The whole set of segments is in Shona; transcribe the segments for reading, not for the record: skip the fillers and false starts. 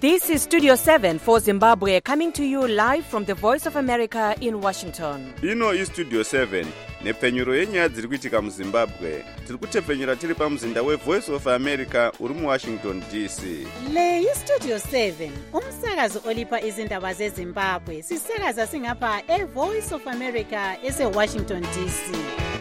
This is Studio 7 for Zimbabwe, coming to you live from the Voice of America in Washington. Ino is Studio 7 nepfenyuro yenyaya dziri kuitika muZimbabwe. Tiri kutepfenyura tiri pamuzinda weVoice of America uri muWashington DC. Le iStudio 7 umsakazo olipa izindaba zeZimbabwe. Sisakaza singapha eVoice of America eseWashington DC.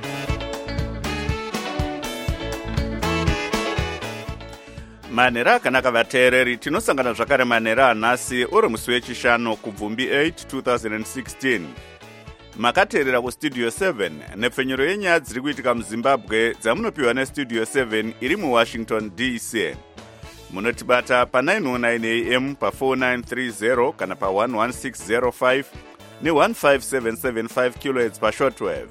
Manhero akanaka vateereri, tinosangana zvakare manhero anhasi uri musi wechishanu kubvumbi 8 2016. Makateerera kuStudio 7 nepfenyuro yenyaya dziri kuitika muZimbabwe dzamunopiwa neStudio 7 iri muWashington DC. Munotibata pa909 AM pa4930 kana pa11605 ne15775 kHz pashortwave.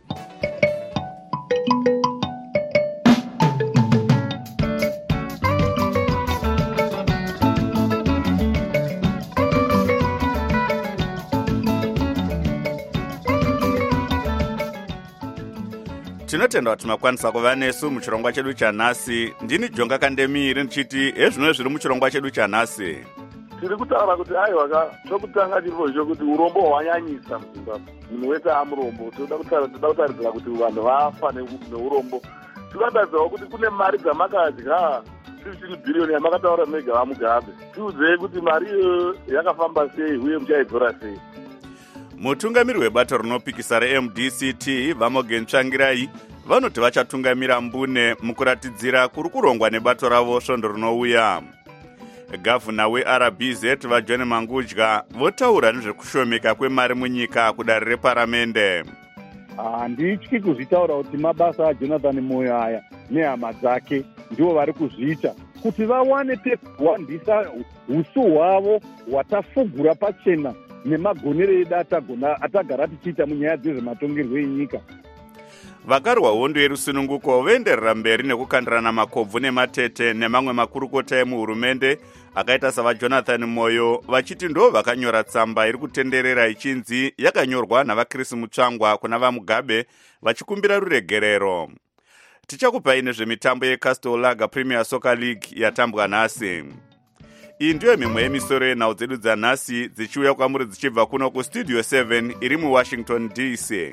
Tinotenda kuti makwanisa kuva nesu muchirongwa chedu chanhasi. Ndini Jonga Kandemiri ndichiti ezvino zviri muchirongwa chedu chanhasi. Tiri kutaura kuti aiwa chokutanga chiripo chokuti urombo hwanyanyisa muZimbabwe. Munhu wese amurombo. Toda kutaridzira kuti vanhu vafa neurombo. Tinotaridzawo kuti kune mari dzamakadya 15 billion yamakataura mega vamugabe. Tiudzei kuti mari iyo yakafamba sei uye muchaidzora sei. Mutungamiri webato rinopikisa reMDCT Vamogen Tsvangirai vanoti vachatungamira mbune mukuratidzira kuri kurongwa nebato ravo svondo rinouya. Gavhuna weRBZ vaJohn Mangudya votaura nezvekushomeka kwemari munyika kudare reparamende. Handityi kuzvitaura kuti mabasa aJonathan Moyo aya nehama dzake ndivo vari kuzviita kuti vawane pekuwandisa usu hwavo hwatafugura pachena nemagonero edu atagara tichiita munyaya dzezvematongerwo enyika. Vakarwa hondo yerusununguko voenderera mberi nekukandirana makobvu nematete nemamwe makurukota emuhurumende akaita savaJonathan Moyo vachiti ndo vakanyora tsamba iri kutenderera ichinzi yakanyorwa navaKrisi Mutsvangwa kuna vaMugabe vachikumbira ruregerero. Tichakupai nezvemitambo yeCastle Lager Premier Soccer League yatambwa nhasi. Iyi ndiyo mimwe yemisoro yenhau dzedu dzanhasi dzichiuya kwamuri dzichibva kuno kuStudio 7 iri muWashington DC.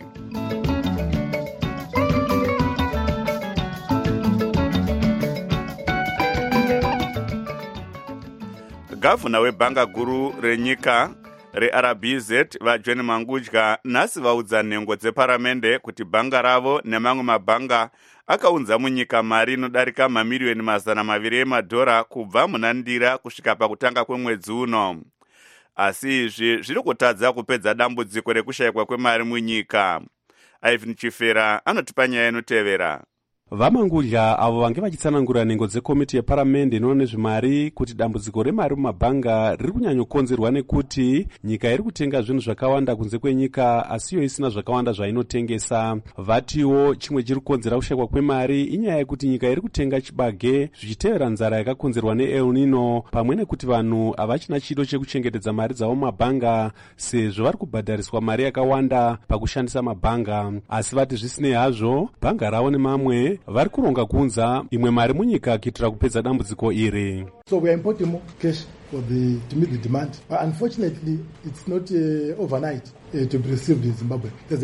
Gavhuna webhanga guru renyika reRBZ vaJohn Mangudya nhasi vaudza nhengo dzeparamende kuti bhanga ravo nemamwe mabhanga akaunza munyika mari inodarika mamiliyoni $200 emadhora kubva munandira kusvika pakutanga kwemwedzi uno. Asi izvi zviri kutadza kupedza dambudziko rekushayikwa kwemari munyika. Ivan Chifera anotipa nyaya inotevera. Vamangudya avo vange vachitsanangura nhengo dzekomiti yeparamende inoona nezvemari kuti dambudziko remari mumabhanga riri kunyanyokonzerwa nekuti nyika iri kutenga zvinhu zvakawanda kunze kwenyika asiyo isina zvakawanda zvainotengesa. Vatiwo chimwe chiri kukonzera kushayikwa kwemari inyaya yekuti nyika iri kutenga chibage zvichitevera nzara yakakonzerwa neEl Nino pamwe nekuti vanhu havachina chido chekuchengetedza mari dzavo mumabhanga sezvo vari kubhadhariswa mari yakawanda pakushandisa mabhanga. Asi vati zvisinei hazvo bhanga ravo nemamwe vari kuronga kunza imwe mari munyika kuitira kupedza dambudziko iri. So we are importing more cash to meet the demand. But unfortunately, it's not overnight to be received in Zimbabwe. There's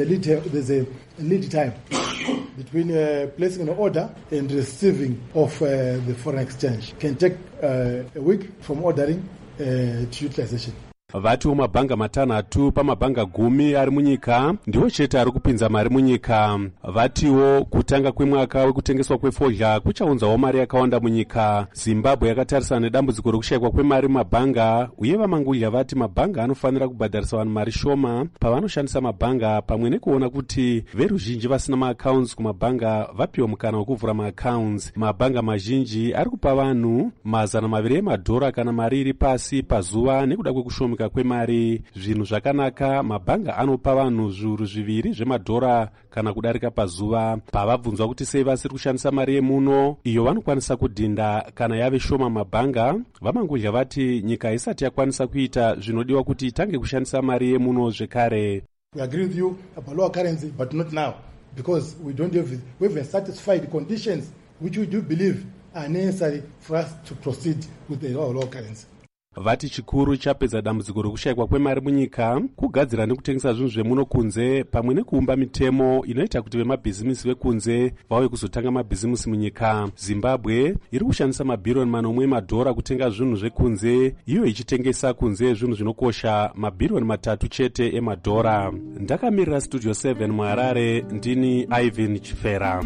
a lead time between placing an order and receiving of the foreign exchange. Can take a week from ordering to utilization. Vatiwo mabhanga matanhatu pamabhanga 10 ari munyika ndiwo chete ari kupinza mari munyika. Vatiwo kutanga kwemwaka wekutengeswa kwefodya kuchaunzawo mari yakawanda munyika. Zimbabwe yakatarisana nedambudziko rekushayikwa kwemari mumabhanga uye vamangudya vati mabhanga anofanira kubhadharisa vanhu mari shoma pavanoshandisa mabhanga pamwe nekuona kuti veruzhinji vasina maaccounts kumabhanga vapiwa mukana wekuvhura maaccounts. Mabhanga mazhinji ari kupa vanhu $200 emadhora kana mari iri pasi pazuva nekuda kwekushomeka kwemari. Zvinhu zvakanaka mabhanga anopa vanhu zviuru 2 zvemadhora kana kudarika pazuva. Pavabvunzwa kuti sei vasiri kushandisa mari yemuno iyo vanokwanisa kudhinda kana yave shoma mabhanga, vamangudya vati nyika isati yakwanisa kuita zvinodiwa kuti itange kushandisa mari yemuno zvekare. We agree with you about lower currency but not now because we haven't satisfied the conditions which we do believe are necessary for us to proceed with the lower currency. vati chikuru chapedza dambudziko rekushayikwa kwemari munyika kugadzira nekutengesa zvinhu zvemuno kunze pamwe nekuumba mitemo inoita kuti vemabhizimisi vekunze vauye kuzotanga mabhizimisi munyika. Zimbabwe iri kushandisa mabhiriyoni manomwe emadhora kutenga zvinhu zvekunze, iyo ichitengesa kunze zvinhu zvinokosha mabhiriyoni 3 chete emadhora. Ndakamirira Studio 7 muHarare, ndini Ivan Chifera.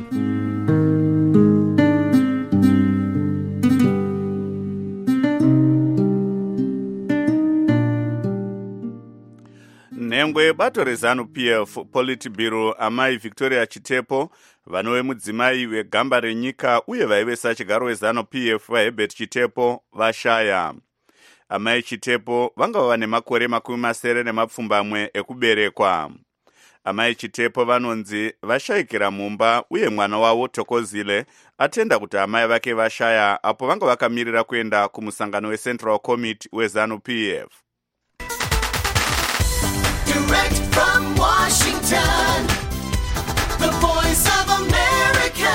nhengwe bato reZANU-PF Politburo amai Victoria Chitepo, vanove mudzimai wegamba renyika uye vaive sachigaro weZANU-PF vaHerbert Chitepo vashaya. Amai Chitepo vanga vane makore 70 ekuberekwa. Amai Chitepo vanonzi vashayikira mumba uye mwana wavo Thokozile atenda kuti amai vake vashaya apo vanga vakamirira kuenda kumusangano weCentral Committee weZANU-PF. Direct from Washington, the voice of America,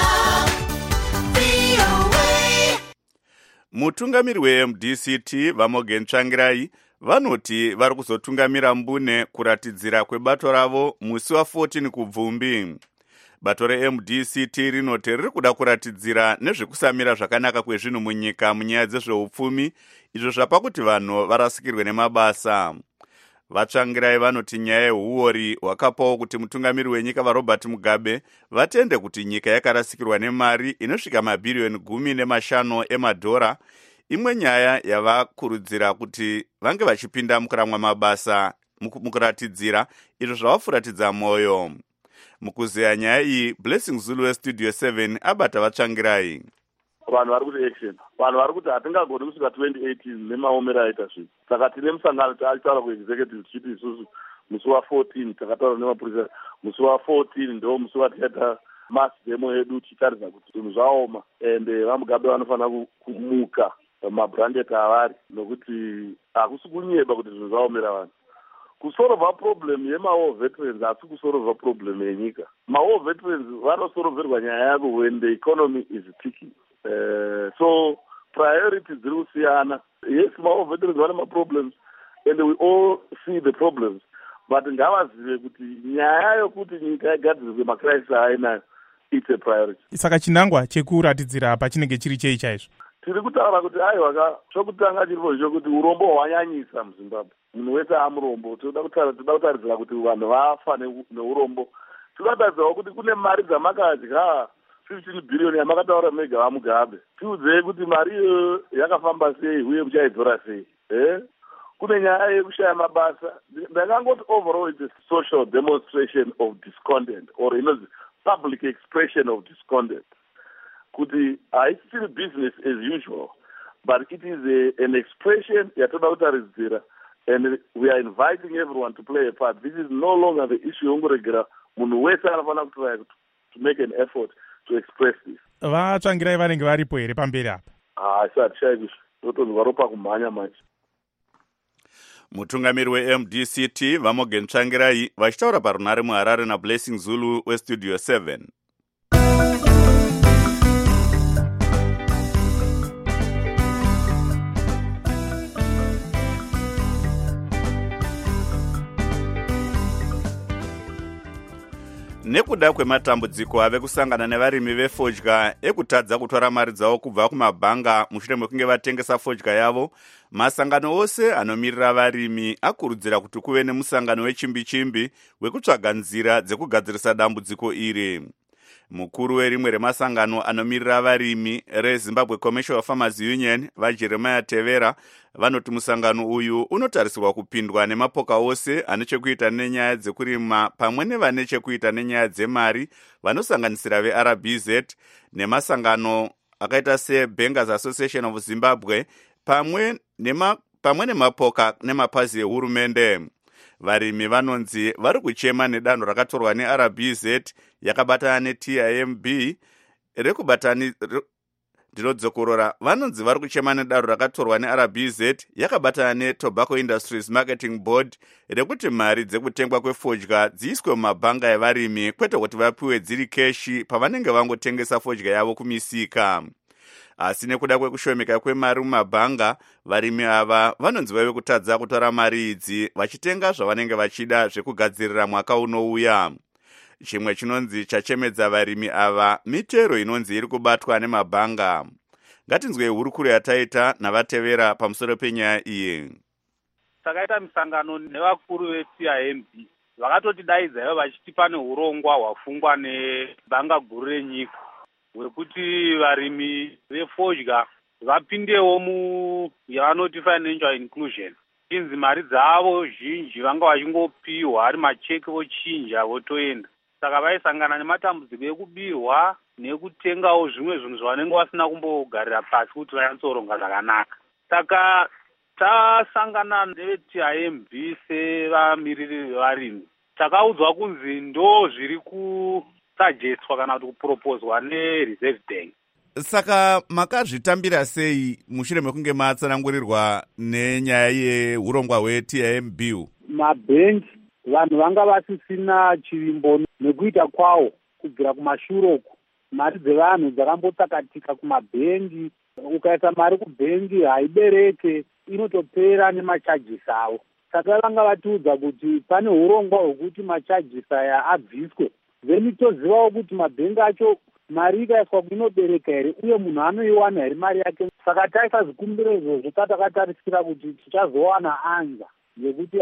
VOA. Mutungamiri weMDCT Vamogen Tsvangirai vanoti vari kuzotungamira mbune kuratidzira kwebato ravo musi wa14 kuBvumbi. Bato reMDCT rinoti riri kuda kuratidzira nezvekusamira zvakanaka kwezvinhu munyika munyaya dzezveupfumi, izvo zvapa kuti vanhu varasikirwe nemabasa. Vatsvangirai vanoti nyaya yehuori hwakapawo kuti mutungamiri wenyika vaRobert Mugabe vatende kuti nyika yakarasikirwa nemari inosvika mabhiriyoni 15 emadhora. Imwe nyaya yavakurudzira kuti vange vachipinda mukuramwa mabasa mukuratidzira izvo zvavafuratidza mwoyo. Mukuzeya nyaya iyi, Blessing Zulu weStudio 7 abata vatsvangirai. Vanhu vari kuti action, vanhu vari kuti hatingagoni kusvika 2018 nemaomero aita zvinhu. Saka tine musangano taitaura kuexecutive tichiti isusu musi wa14 takataura nemapurisa musi wa14 ndo musi wataita mass demo yedu tichitarisa kuti zvinhu zvaoma ende vaMugabe vanofanira kumuka mabranded avari nokuti hakusi kunyeba kuti zvinhu zvaomera vanhu. Kusolva problem yemawar veterans hasi kusolva problem yenyika. Mawar veterans vanosolverwa nyaya yavo when the economy is ticking. So priorities dziri kusiyana. Yes, mawar veterans vane maproblems and we all see the problems, but ngavazive kuti nyaya yokuti nyika igadzirirwe macrisis ainayo it's a priority. Saka chinangwa chekuratidzira apa chinenge chiri chei chaizvo? Tiri kutaura kuti aiwa chokutanga chiripo chokuti urombo hwanyanyisa muZimbabwe. Munhu wese amurombo. Toda kutaridzira kuti vanhu vafa neurombo. Tinotaridzawo kuti kune mari dzamakadya 15 billion yamakataura mega vaMugabe. Tiudzei kuti mari iyo yakafamba sei uye muchaidzora sei. Kune nyaya yekushaya mabasa. Ndakangoti overall it's a social demonstration of discontent or public expression of discontent. Kuti haisiri business as usual, but it is an expression yatoda kutaridzira, and we are inviting everyone to play a part. This is no longer the issue yongoregera munhu wese anofanira kutry to make an effort to express this. Vatsvangirai vanenge varipo here pamberi apa? Isati shaikushi totonzi varopa kumhanya manje. Mutungamiri weMDCT Vamogen Tsvangirai vachitaura parunare muHarare naBlessing Zulu weStudio 7. Nekuda kwematambudziko ave kusangana nevarimi vefodya ekutadza kutora mari dzavo kubva kumabhanga mushure mekunge vatengesa fodya yavo, masangano ose anomirira varimi akurudzira kuti kuve nemusangano wechimbi-chimbi wekutsvaga nzira dzekugadzirisa dambudziko iri. Mukuru werimwe remasangano anomirira varimi reZimbabwe Commercial Farmers Union vaJeremiah Tevera vanoti musangano uyu unotarisirwa kupindwa nemapoka ose anechekuita nenyaya dzekurima pamwe nevane chekuita nenyaya dzemari vanosanganisira veRBZ nemasangano akaita seBankers Association of Zimbabwe pamwe nemapoka nemapazi ehurumende. Varimi vanonzi vari kuchema nedanho rakatorwa neRBZ yakabatana neTIMB ndinodzokorora. Vanonzi vari kuchema nedanho rakatorwa neRBZ yakabatana neTobacco Industries Marketing Board rekuti mari dzekutengwa kwefodya dziiswe mumabhanga evarimi kwete kuti vapiwe dziri keshi pavanenge vangotengesa fodya yavo kumisika. asi nekuda kwekushomeka kwemari mumabhanga, varimi ava vanonzi vave kutadza kutora mari idzi vachitenga zvavanenge vachida zvekugadzirira mwaka unouya. Chimwe chinonzi chachemedza varimi ava mitero inonzi iri kubatwa nemabhanga. Ngatinzwe hurukuro yataita navatevera pamusoro penyaya iyi. Takaita misangano nevakuru veCIMB vakatotidaidza vachiti pane urongwa hwafungwa nebhanga guru renyika hwekuti varimi vefodya vapindewo yavanoti financial inclusion. Inzi mari dzavo zhinji vanga vachingopiwa ari macheki vochinja votoenda. Saka vaisangana nematambudziko ekubirwa nekutengawo zvimwe zvinhu zvavanenge vasina kumbogarira pasi kuti vanyatsoronga zvakanaka. Saka tasangana neCIMB sevamiriri vevarimi, takaudzwa kunzi ndo zviri kusagestwa kana kuti kupropozwa neReserve Bank. Saka makazvitambira sei mushure mekunge matsanangurirwa nenyaya yeurongwa hweCIMB? Mabhengi vanhu vanga vasisina chivimbo nekuita kwawo kubvira kumashuroko. Mari dzevanhu dzakambotsakatika kumabhengi. Ukaisa mari kubhengi haibereke, inotopera nemachajisi avo. Saka vanga vatiudza kuti pane urongwa hwekuti machajisi aya abviswe. Then tozivawo kuti mabhengi acho mari ikaiswa inobereka here uye munhu anoiwana here mari yake. Saka taisa zvikumbiro izvozvo takatarisira kuti tichazowana anza yekuti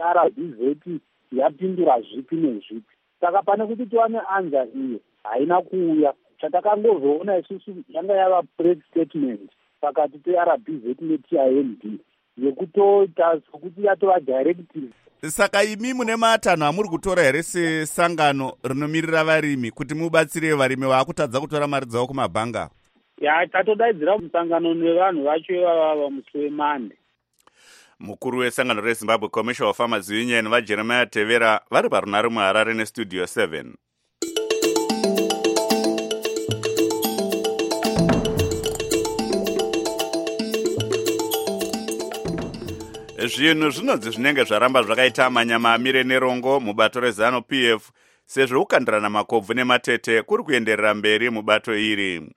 RBZ yapindura zvipi nezvipi. Saka pane kuti tiwane anza iyo haina kuuya. Chatakangozoona isusu yanga yava press statement pakati peRBZ neCIMB yekutoita sokuti yatova directive. Saka imi mune matanho amuri kutora here sesangano rinomirira varimi kuti mubatsire varimi vaakutadza kutora mari dzavo kumabhanga? Tatodaidzira musangano nevanhu vacho ivava musi weMande. Mukuru wesangano reZimbabwe Commercial Farmers Union vaJeremiah Tevera vari parunhare muHarare neStudio 7. Zvinhu zvinonzi zvinenge zvaramba zvakaita manyama amire nerongo mubato reZanu PF sezvo kukandirana makobvu nematete kuri kuenderera mberi mubato iri.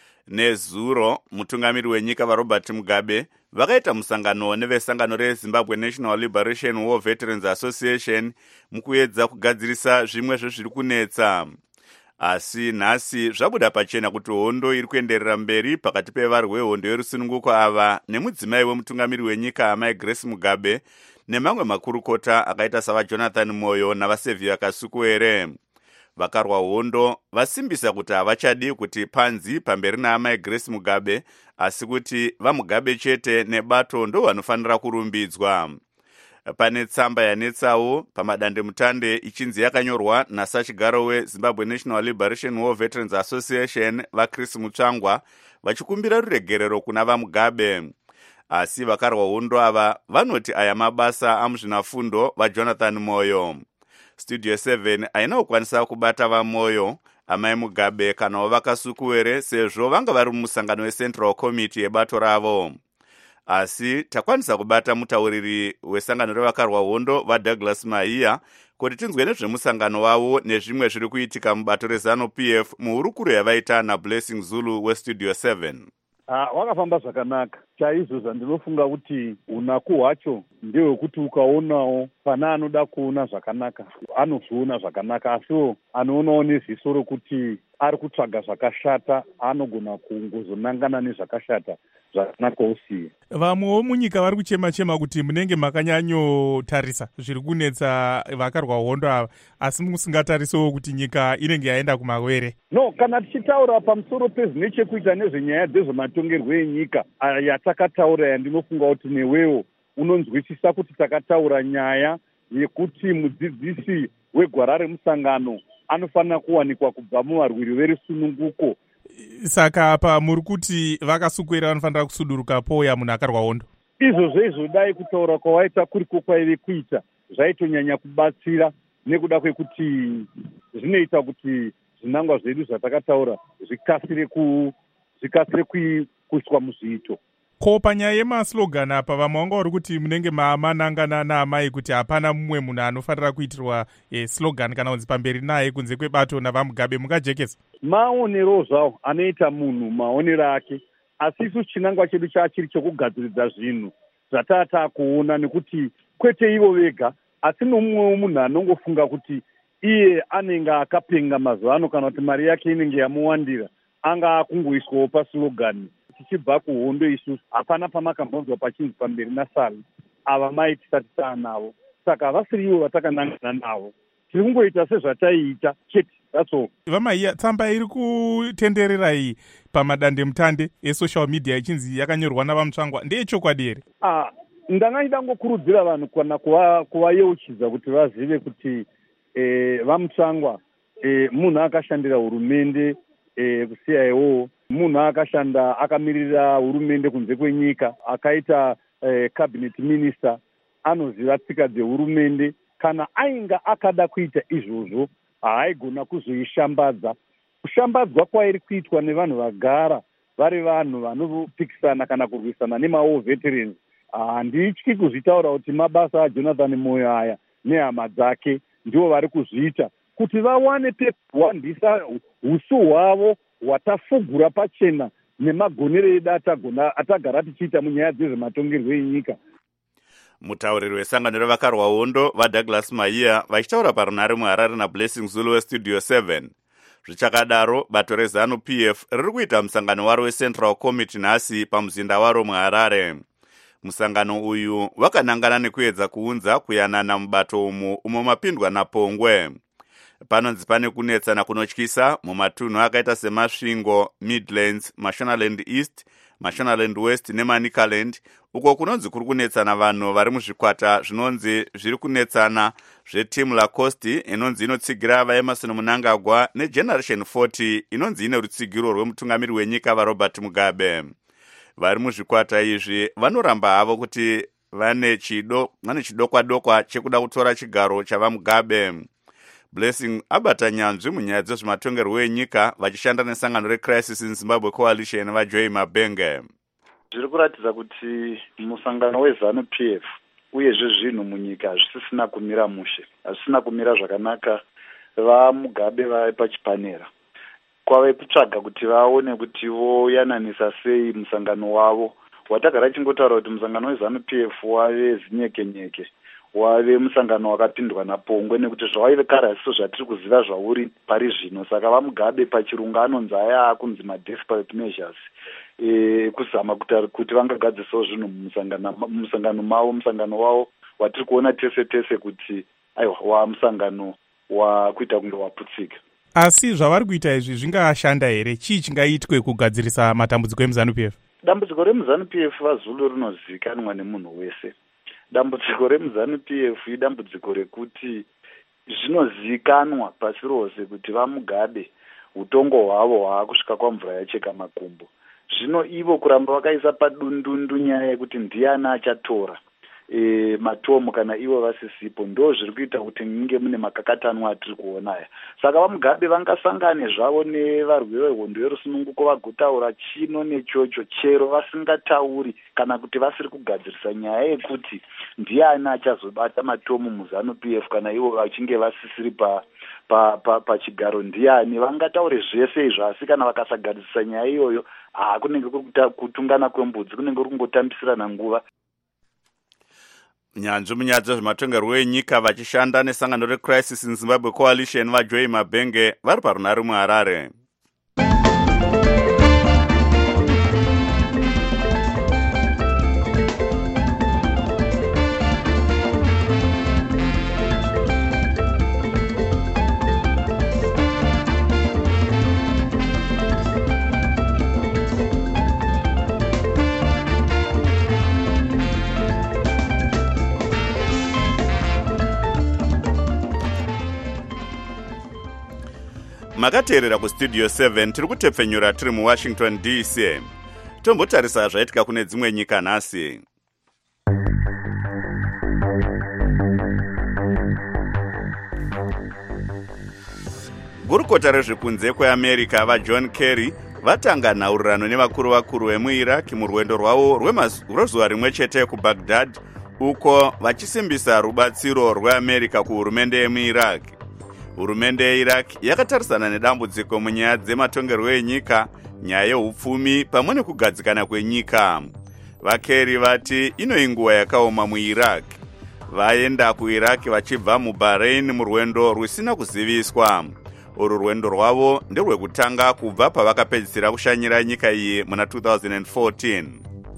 Nezuro mutungamiri wenyika vaRobert Mugabe vakaita musangano nevesangano reZimbabwe National Liberation War Veterans Association mukuedza kugadzirisa zvimwe zvezviri kunetsa. Asi nhasi zvabuda pachena kuti hondo iri kuenderera mberi pakati pevari vehondo yerusununguko ava nemudzimai wemutungamiri wenyika amai Grace Mugabe nemamwe makurukota akaita savaJonathan Moyo navaSevia Kasukuere. Vakarwa hondo vasimbisa kuti havachadi kuti panzi pamberi naamai Grace Mugabe asi kuti vaMugabe chete nebato ndo vanofanira kurumbidzwa. Pane tsamba yanetsawo pamadandemutande ichinzi yakanyorwa nasachigaro weZimbabwe National Liberation War Veterans Association vaChris Mutsvangwa vachikumbira ruregerero kuna vaMugabe. Asi vakarwa hondo ava vanoti aya mabasa amuzvinafundo vaJonathan Moyo. Studio 7 haina kukwanisa kubata vaMoyo, amai Mugabe kana wavakasukuwere sezvo vanga vari mumusangano weCentral Committee yebato ravo. Asi takwanisa kubata mutauriri wesangano revakarwa hondo vaDouglas Mahiya kuti tinzwe nezvemusangano wavo nezvimwe zviri kuitika mubato reZanu PF muhurukuro yavaita naBlessing Zulu weStudio 7. Wakafamba zvakanaka. Chaizvo zvandinofunga kuti unaku hwacho ndehwekuti ukaonawo pana anoda kuona zvakanaka anozviona zvakanaka, asiwo anoonawo neziso rokuti ari kutsvaga zvakashata anogona kungozonangana nezvakashata zvakanaka usiye. Vamwewo munyika vari kuchema-chema kuti munenge makanyanyotarisa zviri kunetsa vakarwa hondo ava, asi musingatarisewo kuti nyika inenge yaenda kumawere. No, kana tichitaura pamusoro pezvine chekuita nezvenyaya dzezvematongerwo enyika yatakataura yandinofunga kuti newewo unonzwisisa kuti takataura nyaya yekuti mudzidzisi wegwara remusangano anofanira kuwanikwa kubva muvarwiri verusununguko. Saka apa muri kuti vakasukwera vanofanira kusuduruka pouya munhu akarwa hondo? Izvozvo dai kutaura kwawaita kuriko kwaive kuita zvaitonyanya kubatsira nekuda kwekuti zvinoita kuti zvinangwa zvedu zvatakataura zvikasire kuiswa muzviito. Ko panyaya yemaslogan apa vamwe vanga vari kuti munenge manangana naamai kuti hapana mumwe munhu anofanira kuitirwa slogan kana kunzi pamberi naye kunze kwebato navaMugabe, mungajekesa? Maonero zvawo anoita munhu maonero ake. asi isu chinangwa chedu chachiri chokugadziridza zvinhu zvatata kuona, nekuti kwete ivo vega asi nomumwewo munhu anongofunga kuti iye anenge akapenga mazuva ano kana kuti mari yake inenge yamuwandira anga akungoiswawo paslogani. Tichibva kuhondo isusu hapana pamakambonzwa pachinzi pamberi nasali ava mai tisati taanavo, saka havasiri ivo vatakanangana navo, tiri kungoita sezvataiita chete. That's vamaiya, tsamba iri kutenderera iyi pamadandemutande esocial media ichinzi yakanyorwa navamutsvangwa ndeyechokwadi here? Ndanga ndidangokurudzira vanhu kana kuvayeuchidza kuti vazive kuti vamutsvangwa munhu akashandira hurumende kusiyawo munhu akashanda akamirira hurumende kunze kwenyika, akaita cabinet minister, anoziva tsika dzehurumende. Kana ainga akada kuita izvozvo haaigona kuzoishambadza. Kushambadzwa kwairi kuitwa nevanhu vagara vari vanhu vanopikisana kana kurwisana nemawo veterans. Handityi kuzvitaura kuti mabasa aJonathan Moyo aya nehama dzake ndivo vari kuzviita kuti vawane pekuwandisa usu hwavo hwatafugura pachena nemagonero edu atagara tichiita munyaya dzezvematongerwo enyika. Mutauriri wesangano revakarwa hondo vaDouglas Maiya vachitaura parunare muHarare naBlessing Zulu weStudio 7. Zvichakadaro, bato reZANU-PF riri kuita musangano waro weCentral Committee nhasi pamuzinda waro muHarare. Musangano uyu wakanangana nekuedza kuunza kuyanana mubato umo mapindwa naPongwe. Panonzi pane kunetsana kunotyisa mumatunhu akaita semasvingo, Midlands, Mashonaland East, Mashonaland West neManicaland, uko kunonzi kuri kunetsana vanhu vari muzvikwata zvinonzi zviri kunetsana zveTeam Lacoste inonzi inotsigira vaEmerson Mnangagwa neGeneration 40 inonzi ine rutsigiro rwemutungamiri wenyika vaRobert Mugabe. Vari muzvikwata izvi vanoramba havo kuti vane chidokwa-dokwa chekuda kutora chigaro chavaMugabe. Blessing abata nyanzvi munyaya dzezvematongerwo enyika vachishanda nesangano reCrisis in Zimbabwe Coalition vaJoy Mabenge. Zviri kuratidza kuti musangano weZANU-PF uyezve zvinhu munyika zvisisina kumira mushe, hazvisina kumira zvakanaka. VaMugabe vari pachipanera, kwave kutsvaga kuti vaone kuti voyananisa sei musangano wavo. Watagara chingotaura kuti musangano weZANU-PF wave zinyekenyeke, wave musangano wakapindwa naPongwe, nekuti zvawaive kare hazviso zvatiri kuziva zvauri pari zvino. Saka vaMugabe pachirungu anonzi aya akunzi ma-desperate measures kuzama kuti vangagadzisawo zvinhu mumusangano mavo, musangano wavo watiri kuona tese kuti aiwa wamusangano wakuita kunge waputsika. Asi zvavari kuita izvi zvingashanda here? Chii chingaitwe kugadzirisa matambudziko emuZANU-PF? Dambudziko remuZANU-PF vaZulu rinozivikanwa nemunhu wese. Dambudziko remuZANU-PF idambudziko rekuti zvinozivikanwa pasi rose kuti vaMugabe utongo hwavo hwaakusvika kwamvura yacheka makumbo. Zvino ivo kuramba vakaisa padundundu nyaya yekuti ndiani achatora matomu kana ivo vasisipo, ndo zviri kuita kuti ninge mune makakatanwa atiri kuona aya. Saka vaMugabe vangasangane zvavo nevarwi vehondo yerusununguko vagotaura chino nechocho, chero vasingatauri kana kuti vasiri kugadzirisa nyaya yekuti ndiani achazobata matomu muZANU-PF kana ivo vachinge vasisiri pachigaro ndiani. Vangataure zvese izvo, asi kana vakasagadzirisa nyaya iyoyo kunenge kuri kutungana kwembudzi, kunenge kuri kungotambisirana nguva. Nyanzvi munyaya dzezvematongerwo enyika vachishanda nesangano reCrisis in Zimbabwe Coalition vaJoy Mabenge vari parunare muHarare. Makateerera kuStudio 7 tiri kutepfenyura tiri muWashington DC. Tombotarisa zvaitika kune dzimwe nyika nhasi. Gurukota rezvekunze kweAmerica vaJohn Kerry vatanga nhaurirano nevakuru vemuIraq murwendo rwavo rwezuva rimwe chete kuBaghdad, uko vachisimbisa rubatsiro rweAmerica kuhurumende yemuIraq. Hurumende yeIraq yakatarisana nedambudziko munyaya dzematongerwo enyika nyaya yeupfumi pamwe nekugadzikana kwenyika. VaKerry vati inoinguva yakaoma muIraq. Vaenda kuIraq vachibva muBahrain murwendo rusina kuziviswa. Uru rwendo rwavo nderwekutanga kubva pavakapedzisira kushanyira nyika iyi muna 2014.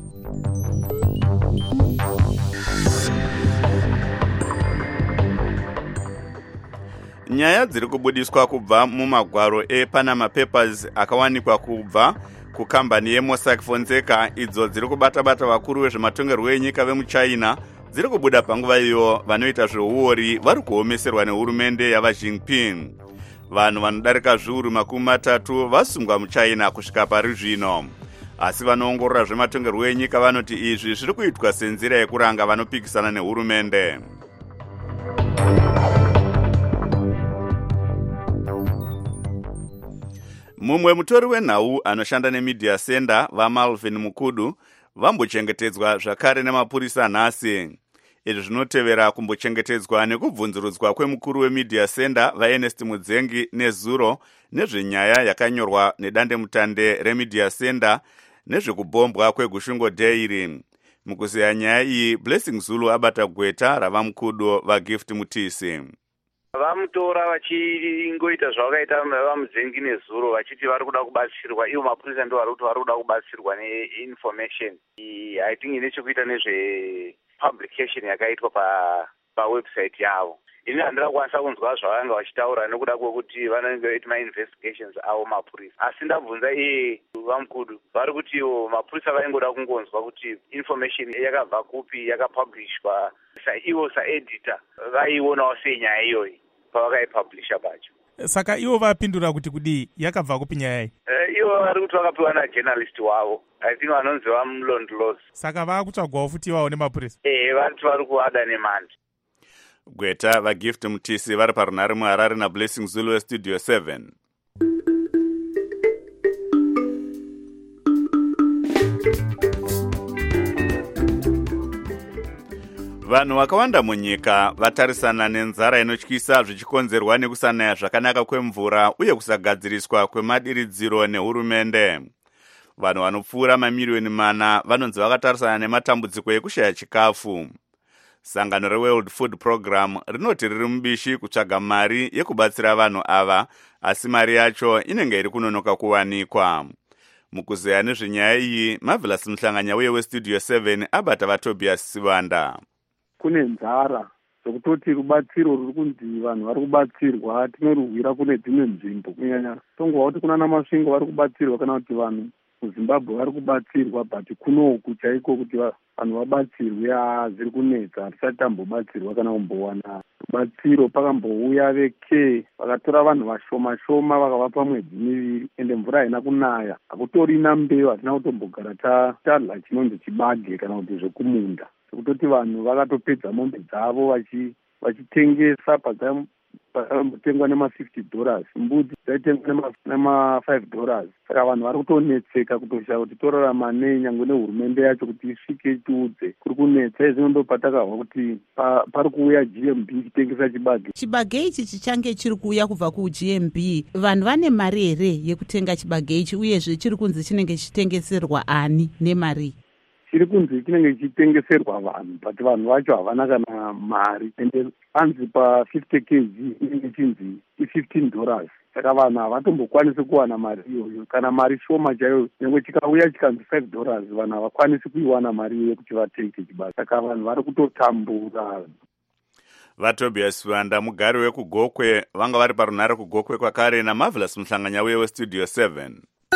Nyaya dziri kubudiswa kubva mumagwaro ePanama Papers akawanikwa kubva kukambani yeMossack Fonseca idzo dziri kubata-bata vakuru vezvematongerwo enyika vemuChina dziri kubuda panguva iyo vanoita zveuori vari kuomeserwa nehurumende yavaXi Jinping. Vanhu vanodarika zviuru 30 vasungwa muChina kusvika pari zvino. Asi vanoongorora zvematongerwo enyika vanoti izvi zviri kuitwa senzira yekuranga vanopikisana nehurumende. Mumwe mutori wenhau anoshanda nemedia center vaMalvin Mukudu vambochengetedzwa zvakare nemapurisa nhasi. Izvi zvinotevera kumbochengetedzwa nekubvunzurudzwa kwemukuru wemedia center vaErnest Mudzengi nezuro nezvenyaya yakanyorwa nedandemutande remedia center nezvekubombwa kweGushungo Dairy. Mukuzeya nyaya iyi, Blessing Zulu abata gweta ravaMukudu vaGift Mutisi. Vamutora vachingoita zvavakaita vaMudzengi nezuro vachiti vari kuda kubatsirwa, ivo mapurisa ndo vari kuti vari kuda kubatsirwa neinformation. I think ine chekuita nezve publication yakaitwa pawebsite yavo. Ini handina kukwanisa kunzwa zvavanga vachitaura nekuda kwekuti vanenge vaita ma-investigations avo mapurisa. Asi ndabvunza vaMukudu vari kuti mapurisa vaingoda kungonzwa kuti information yakabva kupi yakapublishwa ivo saeditor vaionawo senyaya iyoyi pavakaipublisha pacho. Saka ivo vapindura kuti kudii yakabva kupi nyaya iyi? Ivo vari kuti vakapiwa najournalist wavo, I think vanonzi vaMlondolozi. Saka vakutsvagwawo futi ivavo nemapurisa? Vari vari kuada nemandi. Gweta vaGift Mutisi vari parunhare muHarare naBlessing Zulu weStudio 7. Vanhu vakawanda munyika vatarisana nenzara inotyisa zvichikonzerwa nekusanaya zvakanaka kwemvura uye kusagadziriswa kwemadiridziro nehurumende. Vanhu vanopfuura mamiliyoni 4 vanonzi vakatarisana nematambudziko ekushaya chikafu. Sangano reWorld Food Program rinoti riri mubishi kutsvaga mari yekubatsira vanhu ava, asi mari yacho inenge iri kunonoka kuwanikwa. Mukuzeya nezvenyaya iyi, Marvelous Muhlanganya uye weStudio 7 abata vaTobias Sivanda. Kune nzara dzokutoti rubatsiro ruri kunzi vanhu vari kubatsirwa tinorwira kune dzimwe nzvimbo, kunyanya tongova kuti kuna namasvingo vari kubatsirwa kana kuti vanhu muZimbabwe vari kubatsirwa, but kunoku chaiko kuti vanhu vabatsirwe zviri kunetsa, hatisati tambobatsirwa kana kumbowana rubatsiro. Pakambouya veke vakatora vanhu vashoma shoma vakavapa mwedzi 2 ende mvura haina kunaya, hakutorina mbeu, hatina kutombogara tadla chinonzi chibage kana kuti zvekumunda. Kutoti vanhu vakatopedza mombe dzavo vachitengesa padzatengwa nema$50, mbudzi dzaitengwa nema$5. Saka vanhu vari kutonetseka kutoshaya kuti torarama nei nyangwe nehurumende yacho kuti isvike itiudze kuri kunetsa. Izvi ndopatakahwa kuti pari kuuya GMB ichitengesa chibage. Chibage ichi chichange chiri kuuya kubva kuGMB, vanhu vane mari here yekutenga chibage ichi, uyezve chiri kunzi chinenge chichitengeserwa ani nemari? Chiri kunzi chinenge chichitengeserwa vanhu, but vanhu vacho havana kana mari, ende anzi pa50 kg inenge chinzi $15. Saka vanhu havatombokwanisi kuwana mari iyoyo, kana mari shoma chaiyo, nyangwe chikauya chikanzi $5 vanhu havakwanisi kuiwana mari iyoyo kuti vatenge chibage. Saka vanhu vari kutotambura. VaTobias Sivanda mugari wekugokwe vanga vari parunhare kugokwe kwakare naMarvelous Muhlanganya uye weStudio 7.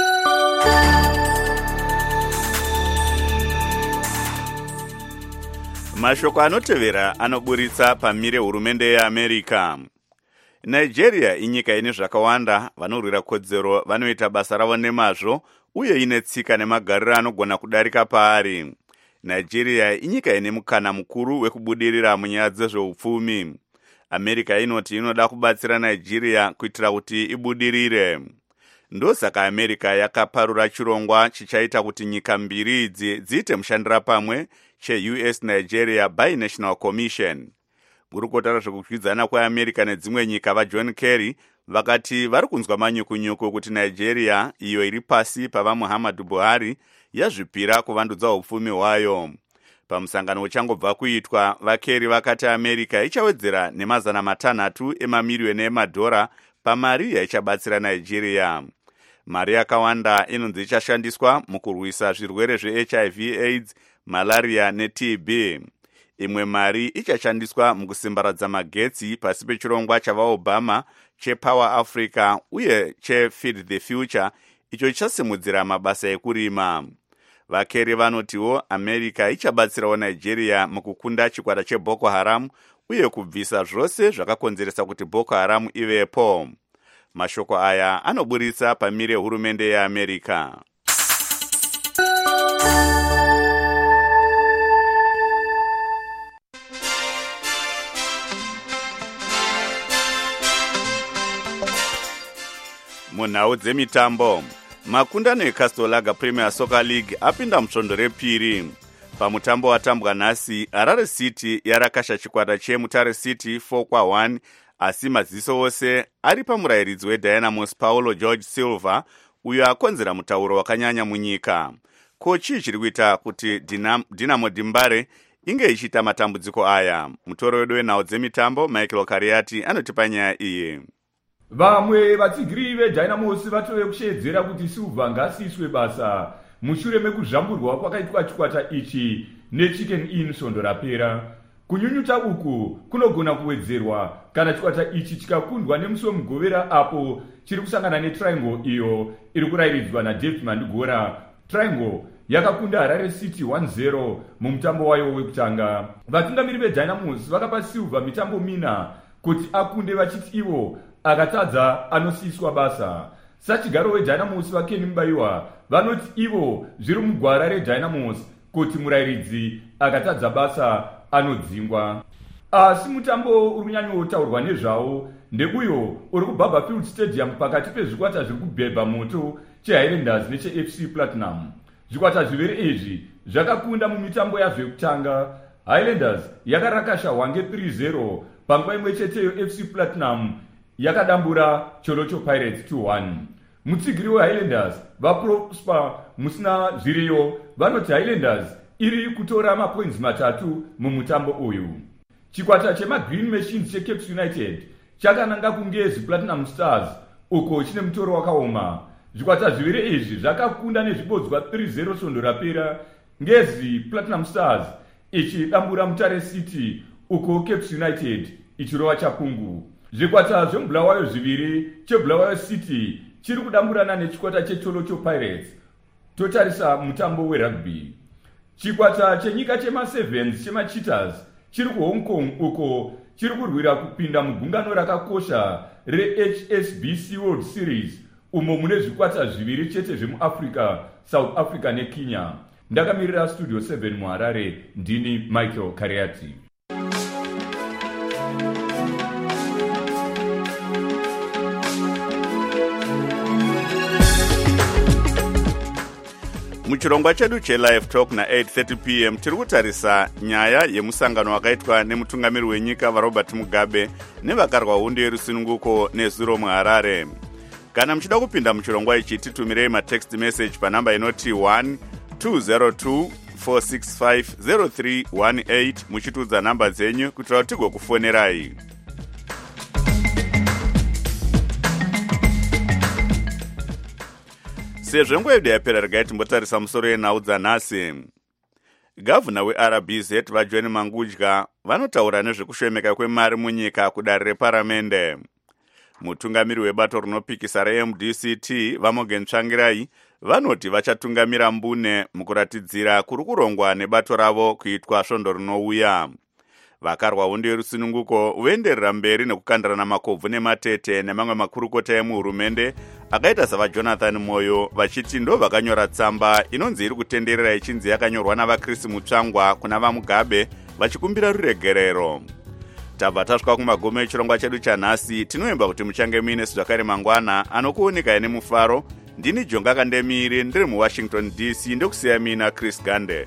Mashoko anotevera anoburitsa pamire hurumende yeAmerica. Nigeria inyika ine zvakawanda, vanorwira kodzero vanoita basa ravo nemazvo uye ine tsika nemagariro anogona kudarika paari. Nigeria inyika ine mukana mukuru wekubudirira munyaya dzezveupfumi. America inoti inoda kubatsira Nigeria kuitira kuti ibudirire. Ndosaka America yakaparura chirongwa chichaita kuti nyika mbiri idzi dziite mushandira pamwe che-US Nigeria Binational Commission. Gurukota rezvekukwidzana kweAmerica nedzimwe nyika vaJohn Kerry vakati vari kunzwa manyukunyuku kuti nigeria, iyo iri pasi pavamuhammadu buhari, yazvipira kuvandudza upfumi hwayo. Pamusangano uchangobva kuitwa, vaKerry vakati America ichawedzera ne600 emamiriyoni emadhora pamari yaichabatsira Nigeria. Mari yakawanda inonzi ichashandiswa mukurwisa zvirwere zveHIV, AIDS, malaria neTB. Imwe mari ichashandiswa mukusimbaradza magetsi pasi pechirongwa chavaObama chePower Africa uye cheFeed the Future, icho chichasimudzira mabasa ekurima. VaKerry vanotiwo America ichabatsirawo Nigeria mukukunda chikwata cheBoko Haram uye kubvisa zvose zvakakonzeresa kuti Boko Haram ivepo. Mashoko aya anoburitsa pamire hurumende yeAmerica. Munhau dzemitambo, makundano eCastle Lager Premier Soccer League apinda musvondo repiri. Pamutambo watambwa nhasi, Harare City yarakasha chikwata cheMutare City 4-1, asi maziso ose ari pamurayiridzi weDynamos Paulo George Silva, uyo akonzera mutauro wakanyanya munyika. Kochi chiri kuita kuti Dinamo Dimbare inge ichiita matambudziko aya. Mutoro wedu wenhau dzemitambo Michael Kariati anotipa nyaya iyi. Vamwe vatsigiri veDynamos vatove kushedzera kuti Silva ngasiswe basa mushure mekuzvamburwa kwakaitwa chikwata ichi neChicken Inn svondo rapera. Kunyunyuta uku kunogona kuwedzerwa kana chikwata ichi chikakundwa nemusi mugovera apo chiri kusangana neTriangle iyo iri kurayiridzwa naDavid Mandigora. Triangle yakakunda Harare City 1-0 mumutambo wayo wekutanga. Vatungamiri veDynamos vakapa Silva mitambo mina kuti akunde vachiti ivo akatadza anosiswa basa. Sachigaro weDynamos vaKenny Mubaiwa vanoti ivo zviri mugwara reDynamos kuti murayiridzi akatadza basa anodzingwa. Asi mutambo uri kunyanyotaurwa nezvawo ndeuyo uri kuBaba Field Stadium pakati pezvikwata zviri kubhebha moto cheHighlanders necheFC Platinum. Zvikwata zviviri izvi zvakakunda mumitambo yazvo yekutanga. Highlanders yakarakasha Hwange 3-0 panguva imwe cheteyo FC Platinum yakadambura Cholocho Pirates 2-1. Mutsigiri weHighlanders vaProsper musina zvireyo vanoti Highlanders iri kutora mapoints 3 mumutambo uyu. Chikwata chemaGreen Machines cheCapes United chakananga kungezi Platinum Stars uko chine mutoro wakaoma. Zvikwata zviviri izvi zvakakunda nezvibodzwa 3-0 svondo rapera, ngezi Platinum Stars ichidambura Mutare City uko Capes United ichirova chapungu. Zvikwata zvemubulawayo zviviri chebulawayo City chiri kudamburana nechikwata cheCholocho Pirates. Totarisa mutambo werugby. Chikwata chenyika chema-Sevens chema-Cheetahs chiri kuHong Kong uko chiri kurwira kupinda mugungano rakakosha reHSBC World Series umo mune zvikwata zviviri chete zvemuAfrica, South Africa neKenya. Ndakamirira Studio 7 muHarare, ndini Michael Kariati. Muchirongwa chedu cheLive Talk na 8:30 p.m. tiri kutarisa nyaya yemusangano wakaitwa nemutungamiri wenyika vaRobert Mugabe nevakarwa hondo yerusununguko nezuro muHarare. Kana muchida kupinda muchirongwa ichi titumirei matext message panamba inoti 1-202-465-0318 muchitudza namba dzenyu kuitira kuti tigokufonerai. Sezvo nguva yedu yapera, regai timbotarisa musoro yenhau dzanhasi. Gavhuna weRBZ vaJohn Mangudya vanotaura nezvekushomeka kwemari munyika kudare reparamende. Mutungamiri webato rinopikisa reMDCT Vamogen Tsvangirai vanoti vachatungamira mbune mukuratidzira kuri kurongwa nebato ravo kuitwa svondo rinouya. Vakarwa hondo yerusununguko uenderera mberi nekukandirana makobvu nematete nemamwe makurukota emuhurumende akaita savaJonathan Moyo vachiti ndo vakanyora tsamba inonzi iri kutenderera ichinzi yakanyorwa navaKrisi Mutsvangwa kuna vaMugabe vachikumbira ruregerero. Tabva tasvika kumagomo echirongwa chedu chanhasi. Tinoemba kuti muchange muine zvakare mangwana anokuonekai nemufaro. Ndini Jonga Kandemiri ndiri muWashington DC ndokusiya mina Chris Gande.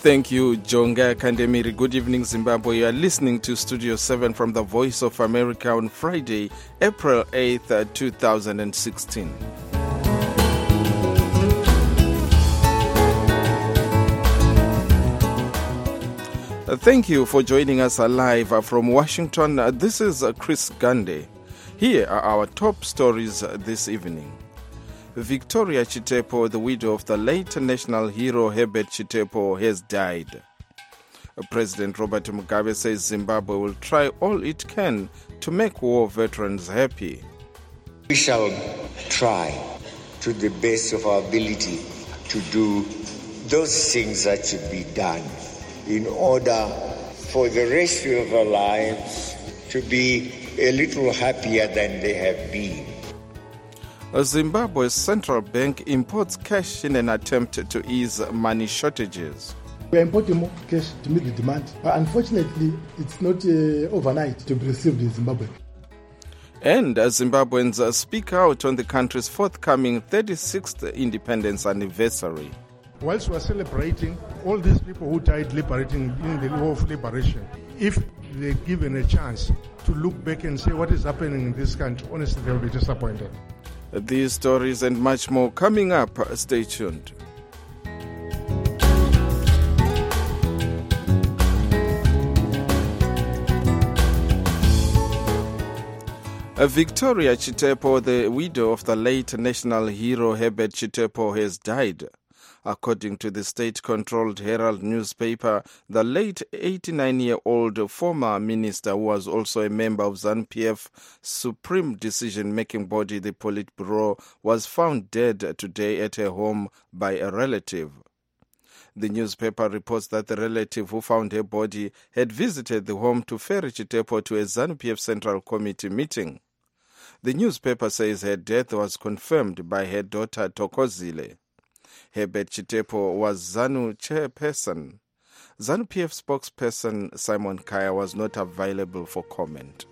Thank you, Jonga Kandemiri. Good evening, Zimbabwe. You are listening to Studio 7 from the Voice of America on Friday, April 8th, 2016. Thank you for joining us live from Washington. This is Chris Gande. Here are our top stories this evening. Victoria Chitepo, the widow of the late national hero Herbert Chitepo, has died. President Robert Mugabe says Zimbabwe will try all it can to make war veterans happy. We shall try to the best of our ability to do those things that should be done in order for the rest of our lives to be a little happier than they have been. Zimbabwe's central bank imports cash in an attempt to ease money shortages. We are importing more cash to meet the demand, but unfortunately, it's not overnight to be received in Zimbabwe. And Zimbabweans speak out on the country's forthcoming 36th independence anniversary. Whilst we are celebrating all these people who died liberating in the war of liberation, if they're given a chance to look back and see what is happening in this country, honestly, they'll be disappointed. These stories and much more coming up. Stay tuned. Victoria Chitepo, the widow of the late national hero Herbert Chitepo, has died. According to the state-controlled Herald newspaper, the late 89-year-old former minister, who was also a member of ZANU-PF supreme decision-making body, the Politburo, was found dead today at her home by a relative. The newspaper reports that the relative who found her body had visited the home to ferry Chitepo to a ZANU-PF Central Committee meeting. The newspaper says her death was confirmed by her daughter Tokozile. Herbert Chitepo was ZANU chairperson. ZANU-PF spokesperson Simon Kaya was not available for comment.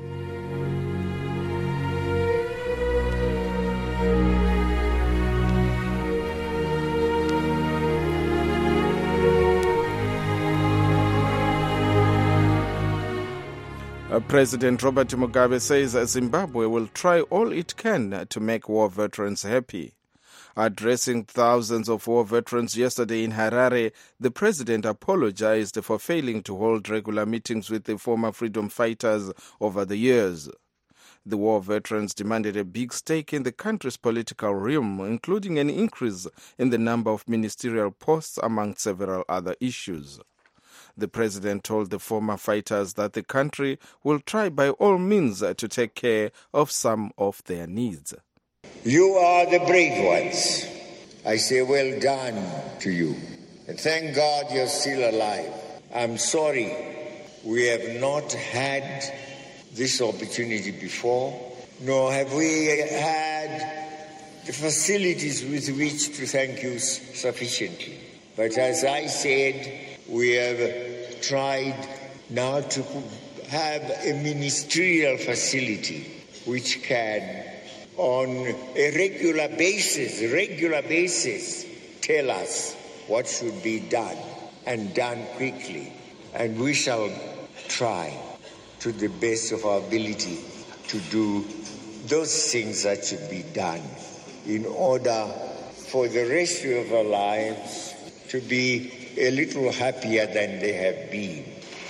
President Robert Mugabe says Zimbabwe will try all it can to make war veterans happy. Addressing thousands of war veterans yesterday in Harare, the president apologized for failing to hold regular meetings with the former freedom fighters over the years. The war veterans demanded a big stake in the country's political realm, including an increase in the number of ministerial posts, among several other issues. The president told the former fighters that the country will try by all means to take care of some of their needs. You are the brave ones. I say well done to you. And thank God you're still alive. I'm sorry we have not had this opportunity before, nor have we had the facilities with which to thank you sufficiently. But as I said, we have tried now to have a ministerial facility which can, on a regular basis, tell us what should be done and done quickly. And we shall try to the best of our ability to do those things that should be done in order for the rest of our lives to be a little happier than they have been.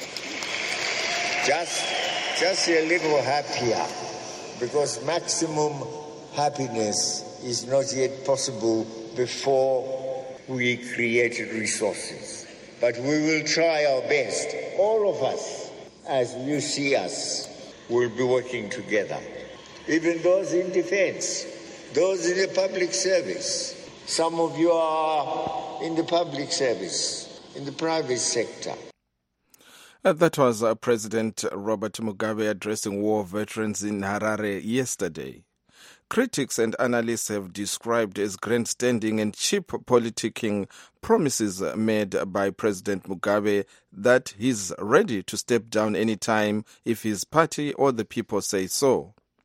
Just a little happier, because maximum happiness is not yet possible before we create resources. But we will try our best. All of us, as you see us, will be working together. Even those in defense, those in the public service. Some of you are in the public service, in the private sector. That was President Robert Mugabe addressing war veterans in Harare yesterday. Critics and analysts have described as grandstanding and cheap politicking promises made by President Mugabe that he's ready to step down any time if his party or the people say so.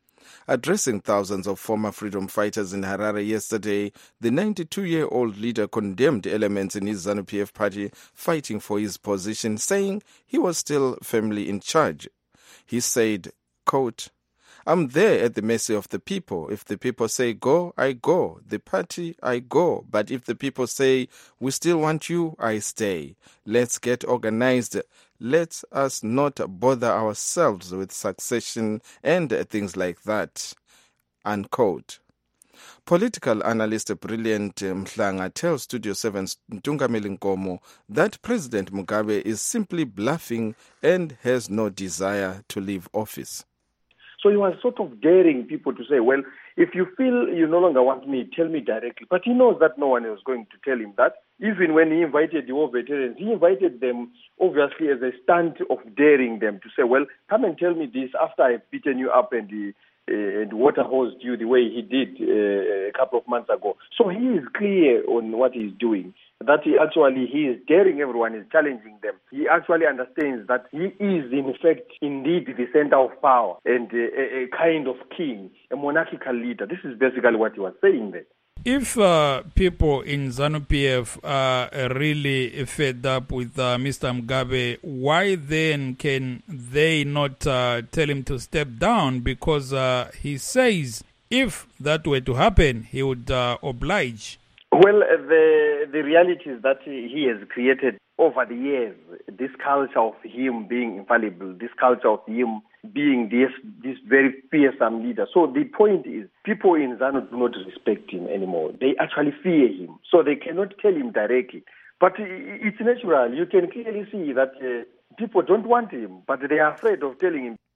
Addressing thousands of former freedom fighters in Harare yesterday, the 92-year-old leader condemned elements in his ZANU-PF party fighting for his position, saying he was still firmly in charge. He said, quote, "I'm there at the mercy of the people. If the people say go, I go. The party, I go. But if the people say we still want you, I stay. Let's get organized. Let us not bother ourselves with succession and things like that." Unquote. Political analyst Brilliant Mhlanga tells Studio 7's Ntungameli Nkomo that President Mugabe is simply bluffing and has no desire to leave office. So he was sort of daring people to say, well, if you feel you no longer want me, tell me directly. But he knows that no one is going to tell him that. Even when he invited the war veterans, he invited them obviously as a stunt of daring them to say, well, come and tell me this after I've beaten you up and water hosed you the way he did a couple of months ago. So he is clear on what he's doing. That he is daring everyone, is challenging them. He actually understands that he is in fact indeed the center of power and a kind of king, a monarchical leader. This is basically what he was saying there. If people in ZANU-PF are really fed up with Mr. Mugabe, why then can they not tell him to step down? Because he says if that were to happen, he would oblige. Well, the reality is that he has created over the years this culture of him being infallible, this culture of him being this very fearsome leader. So the point is, people in ZANU do not respect him anymore. They actually fear him. So they cannot tell him directly. But it's natural. You can clearly see that people don't want him, but they are afraid of telling him.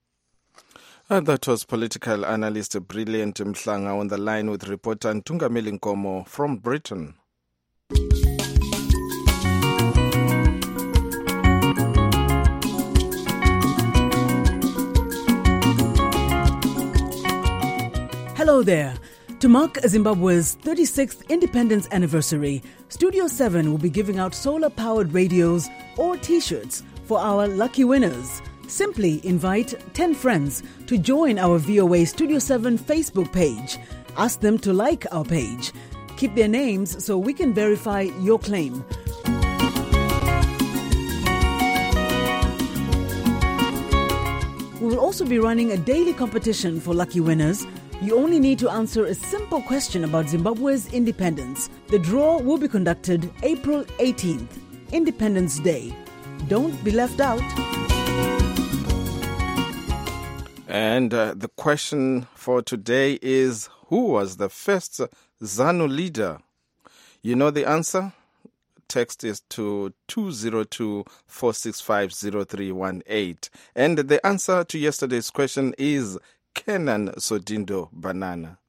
That was political analyst Brilliant Mhlanga on the line with reporter Ntungameli Nkomo from Britain. Hello there. To mark Zimbabwe's 36th independence anniversary, Studio 7 will be giving out solar-powered radios or T-shirts for our lucky winners. Simply invite 10 friends to join our VOA Studio 7 Facebook page. Ask them to like our page. Keep their names so we can verify your claim. We will also be running a daily competition for lucky winners. You only need to answer a simple question about Zimbabwe's independence. The draw will be conducted April 18th, Independence Day. Don't be left out. And the question for today is, who was the first ZANU leader? You know the answer? Text is to 202-465-0318. And the answer to yesterday's question is Kenan Sodindo Banana.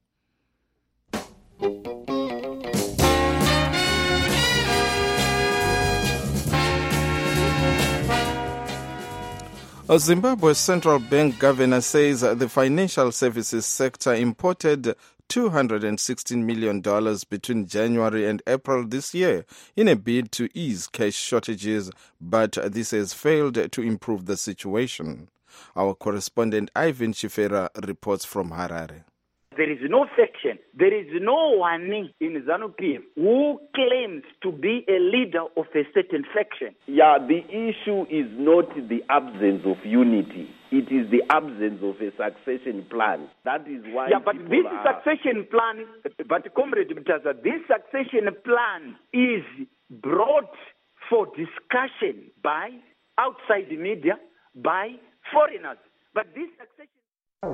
Zimbabwe's central bank governor says the financial services sector imported $216 million between January and April this year in a bid to ease cash shortages, but this has failed to improve the situation. Our correspondent Ivan Chifera reports from Harare. There is no section, there is no one in ZANU-PF who claims to be a leader of a certain faction. Yeah, the issue is not the absence of unity. It is the absence of a succession plan. That is why. Yeah, but this succession plan, but Comrade Mtaza, this succession plan is brought for discussion by outside the media, by foreigners. But this succession.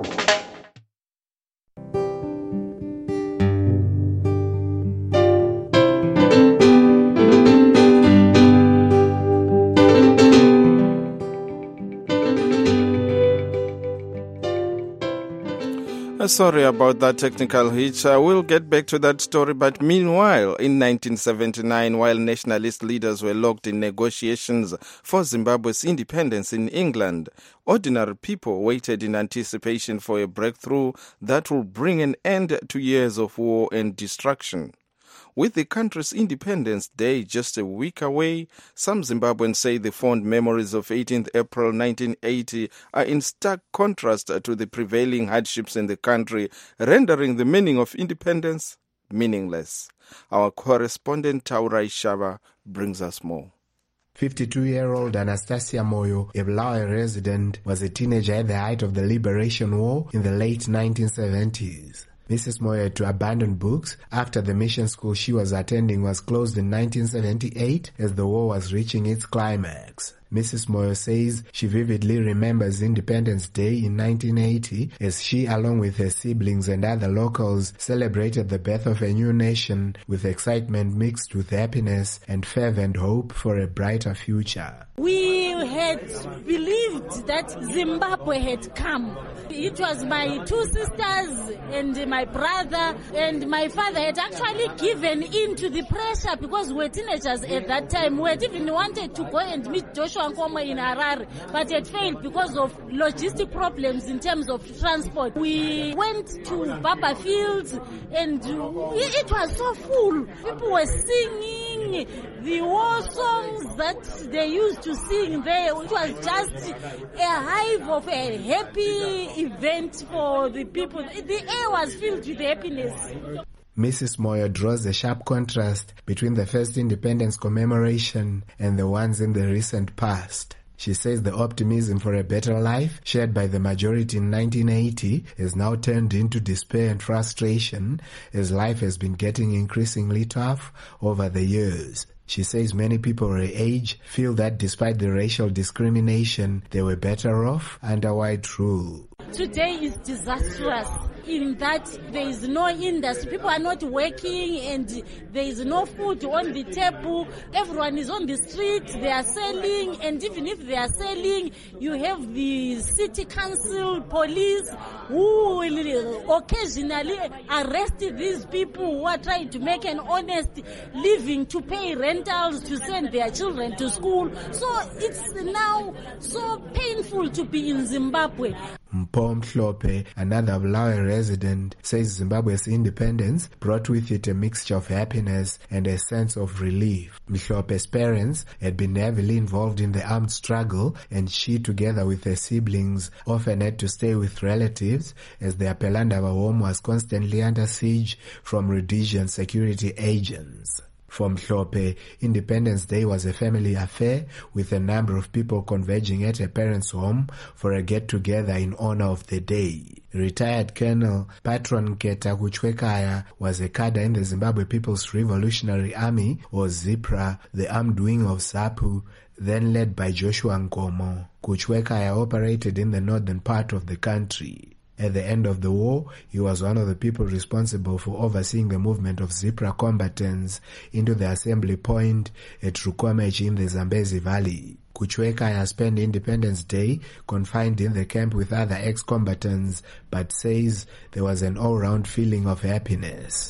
Sorry about that technical hitch. We'll get back to that story. But meanwhile, in 1979, while nationalist leaders were locked in negotiations for Zimbabwe's independence in England, ordinary people waited in anticipation for a breakthrough that will bring an end to years of war and destruction. With the country's Independence Day just a week away, some Zimbabweans say the fond memories of 18th April 1980 are in stark contrast to the prevailing hardships in the country, rendering the meaning of independence meaningless. Our correspondent Taurai Shava brings us more. 52-year-old Anastasia Moyo, a Bulawayo resident, was a teenager at the height of the Liberation War in the late 1970s. Mrs. Moyo had to abandon books after the mission school she was attending was closed in 1978 as the war was reaching its climax. Mrs. Moyo says she vividly remembers Independence Day in 1980 as she, along with her siblings and other locals, celebrated the birth of a new nation with excitement mixed with happiness and fervent hope for a brighter future. We had believed that Zimbabwe had come. It was my two sisters and my brother and my father had actually given in to the pressure because we were teenagers at that time. We had even wanted to go and meet Joshua Nkomo in Harare, but it failed because of logistic problems in terms of transport. We went to Baba Fields and it was so full. People were singing the war songs that they used to sing there. It was just a hive of a happy event for the people. The air was filled with happiness. Mrs. Moyo draws a sharp contrast between the first independence commemoration and the ones in the recent past. She says the optimism for a better life shared by the majority in 1980 is now turned into despair and frustration as life has been getting increasingly tough over the years. She says many people her age feel that despite the racial discrimination, they were better off under white rule. Today is disastrous in that there is no industry. People are not working and there is no food on the table. Everyone is on the street. They are selling, and even if they are selling, you have the city council, police who will occasionally arrest these people who are trying to make an honest living, to pay rentals, to send their children to school. So it's now so painful to be in Zimbabwe. Mpo Mhlope, another Bulawayo resident, says Zimbabwe's independence brought with it a mixture of happiness and a sense of relief. Mhlope's parents had been heavily involved in the armed struggle, and she, together with her siblings, often had to stay with relatives as their Pelandaba home was constantly under siege from Rhodesian security agents. For Mhlope, Independence Day was a family affair with a number of people converging at her parents' home for a get-together in honor of the day. Retired Colonel Patron Nketa Kuchwekaya was a cadre in the Zimbabwe People's Revolutionary Army, or ZIPRA, the armed wing of ZAPU, then led by Joshua Nkomo. Kuchwekaya operated in the northern part of the country. At the end of the war, he was one of the people responsible for overseeing the movement of ZIPRA combatants into the assembly point at Rukomechi in the Zambezi Valley. Kuchwekaya spent Independence Day confined in the camp with other ex-combatants, but says there was an all-round feeling of happiness.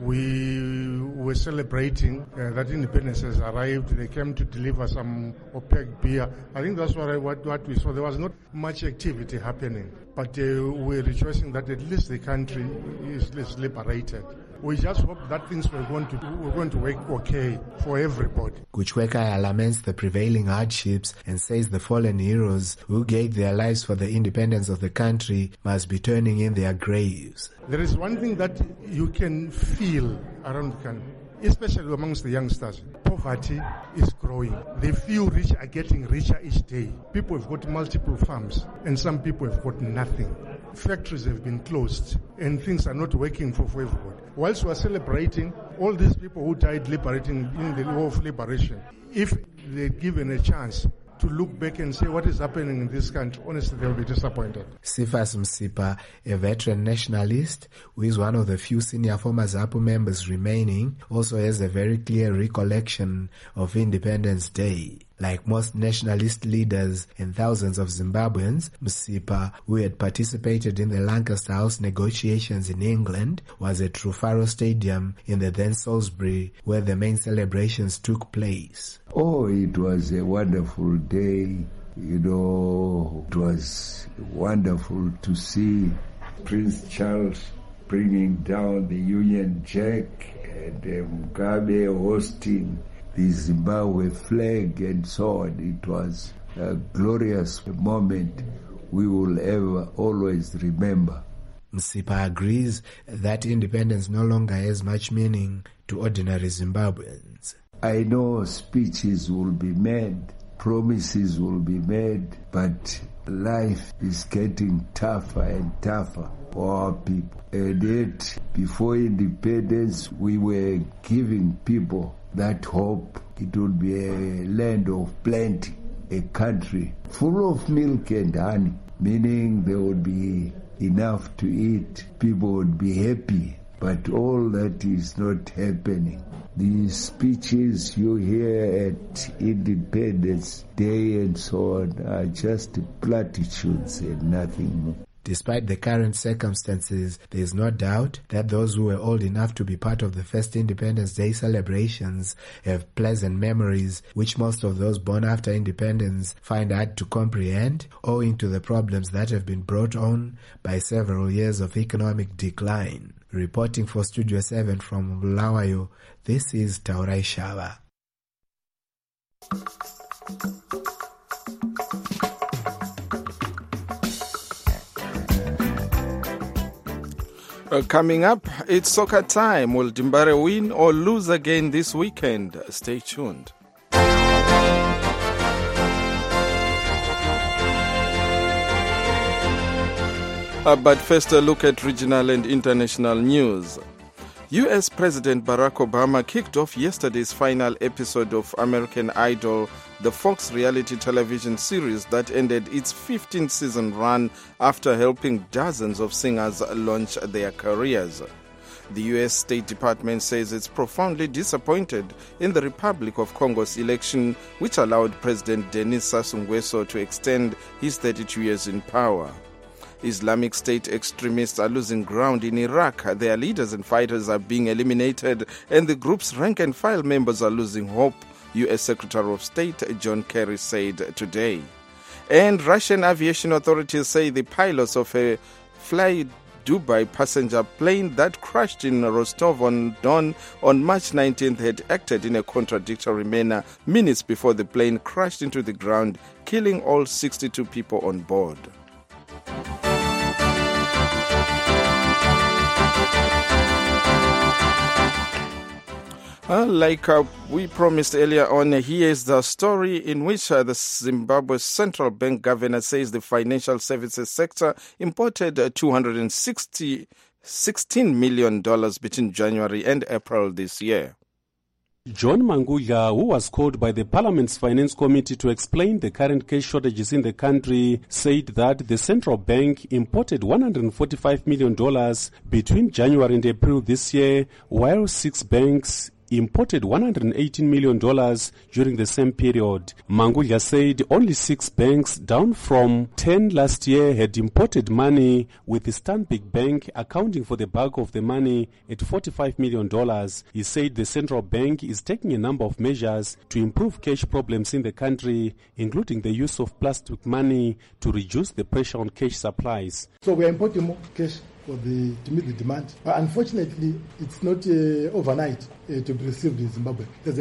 We were celebrating that independence has arrived. They came to deliver some OPEC beer. I think that's what we saw. There was not much activity happening, but we're rejoicing that at least the country is liberated. We just hope that things were going to work okay for everybody. Kuchwekaya laments the prevailing hardships and says the fallen heroes who gave their lives for the independence of the country must be turning in their graves. There is one thing that you can feel around the country, especially amongst the youngsters. Poverty is growing. The few rich are getting richer each day. People have got multiple farms, and some people have got nothing. Factories have been closed, and things are not working for everybody. Whilst we are celebrating all these people who died liberating in the war of liberation, if they're given a chance to look back and say what is happening in this country, honestly, they will be disappointed. Sifas Msipa, a veteran nationalist who is one of the few senior former ZAPU members remaining, also has a very clear recollection of Independence Day. Like most nationalist leaders and thousands of Zimbabweans, Msipa, who had participated in the Lancaster House negotiations in England, was at Rufaro Stadium in the then Salisbury, where the main celebrations took place. Oh, it was a wonderful day. You know, it was wonderful to see Prince Charles bringing down the Union Jack and Mugabe hosting the Zimbabwe flag and so on. It was a glorious moment we will ever always remember. Msipa agrees that independence no longer has much meaning to ordinary Zimbabweans. I know speeches will be made, promises will be made, but life is getting tougher and tougher for our people. And yet, before independence, we were giving people that hope it would be a land of plenty, a country full of milk and honey, meaning there would be enough to eat, people would be happy. But all that is not happening. The speeches you hear at Independence Day and so on are just platitudes and nothing more. Despite the current circumstances, there is no doubt that those who were old enough to be part of the first Independence Day celebrations have pleasant memories which most of those born after independence find hard to comprehend, owing to the problems that have been brought on by several years of economic decline. Reporting for Studio 7 from Bulawayo, this is Taurai Shava. Coming up, it's soccer time. Will Dimbare win or lose again this weekend? Stay tuned. But first, a look at regional and international news. U.S. President Barack Obama kicked off yesterday's final episode of American Idol, the Fox reality television series that ended its 15th season run after helping dozens of singers launch their careers. The U.S. State Department says it's profoundly disappointed in the Republic of Congo's election, which allowed President Denis Sassou Nguesso to extend his 32 years in power. Islamic State extremists are losing ground in Iraq. Their leaders and fighters are being eliminated, and the group's rank-and-file members are losing hope, U.S. Secretary of State John Kerry said today. And Russian aviation authorities say the pilots of a Fly Dubai passenger plane that crashed in Rostov-on-Don on March 19th had acted in a contradictory manner minutes before the plane crashed into the ground, killing all 62 people on board. Like we promised earlier on, here's the story in which the Zimbabwe Central Bank governor says the financial services sector imported $216 million between January and April this year. John Mangudla, who was called by the Parliament's Finance Committee to explain the current cash shortages in the country, said that the central bank imported $145 million between January and April this year, while 6 banks imported $118 million during the same period. Mangudla said only 6 banks, down from 10 last year, had imported money, with the Stanbic Bank accounting for the bulk of the money at $45 million. He said the central bank is taking a number of measures to improve cash problems in the country, including the use of plastic money to reduce the pressure on cash supplies. So we are importing more cash to meet the demand. But unfortunately, it's not overnight to be received in Zimbabwe. There's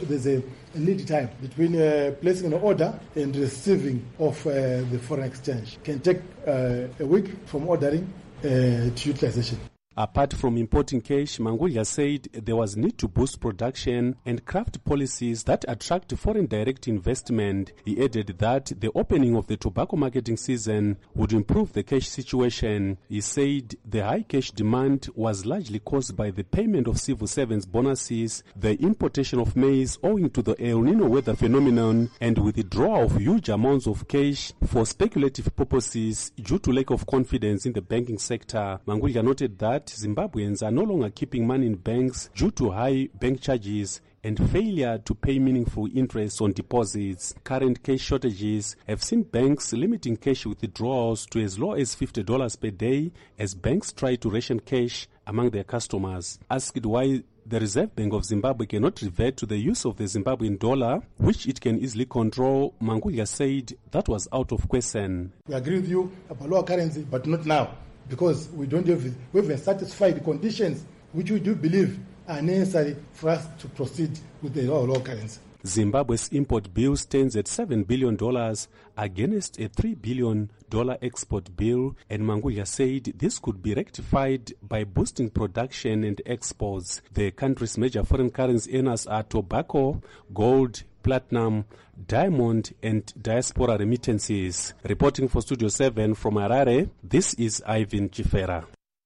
a lead time between placing an order and receiving of the foreign exchange. It can take a week from ordering to utilization. Apart from importing cash, Mangudla said there was need to boost production and craft policies that attract foreign direct investment. He added that the opening of the tobacco marketing season would improve the cash situation. He said the high cash demand was largely caused by the payment of civil servants' bonuses, the importation of maize owing to the El Nino weather phenomenon, and withdrawal of huge amounts of cash for speculative purposes due to lack of confidence in the banking sector. Mangudla noted that Zimbabweans are no longer keeping money in banks due to high bank charges and failure to pay meaningful interest on deposits. Current cash shortages have seen banks limiting cash withdrawals to as low as $50 per day as banks try to ration cash among their customers. Asked why the Reserve Bank of Zimbabwe cannot revert to the use of the Zimbabwean dollar, which it can easily control, Mangudla said that was out of question. We agree with you about lower currency, but not now, because we haven't satisfied the conditions which we do believe are necessary for us to proceed with the local currency. Zimbabwe's import bill stands at $7 billion against a $3 billion export bill, and Mangulya said this could be rectified by boosting production and exports. The country's major foreign currency earners are tobacco, gold, platinum, diamond, and diaspora remittances. Reporting for Studio 7 from Harare, this is Ivan Chifera.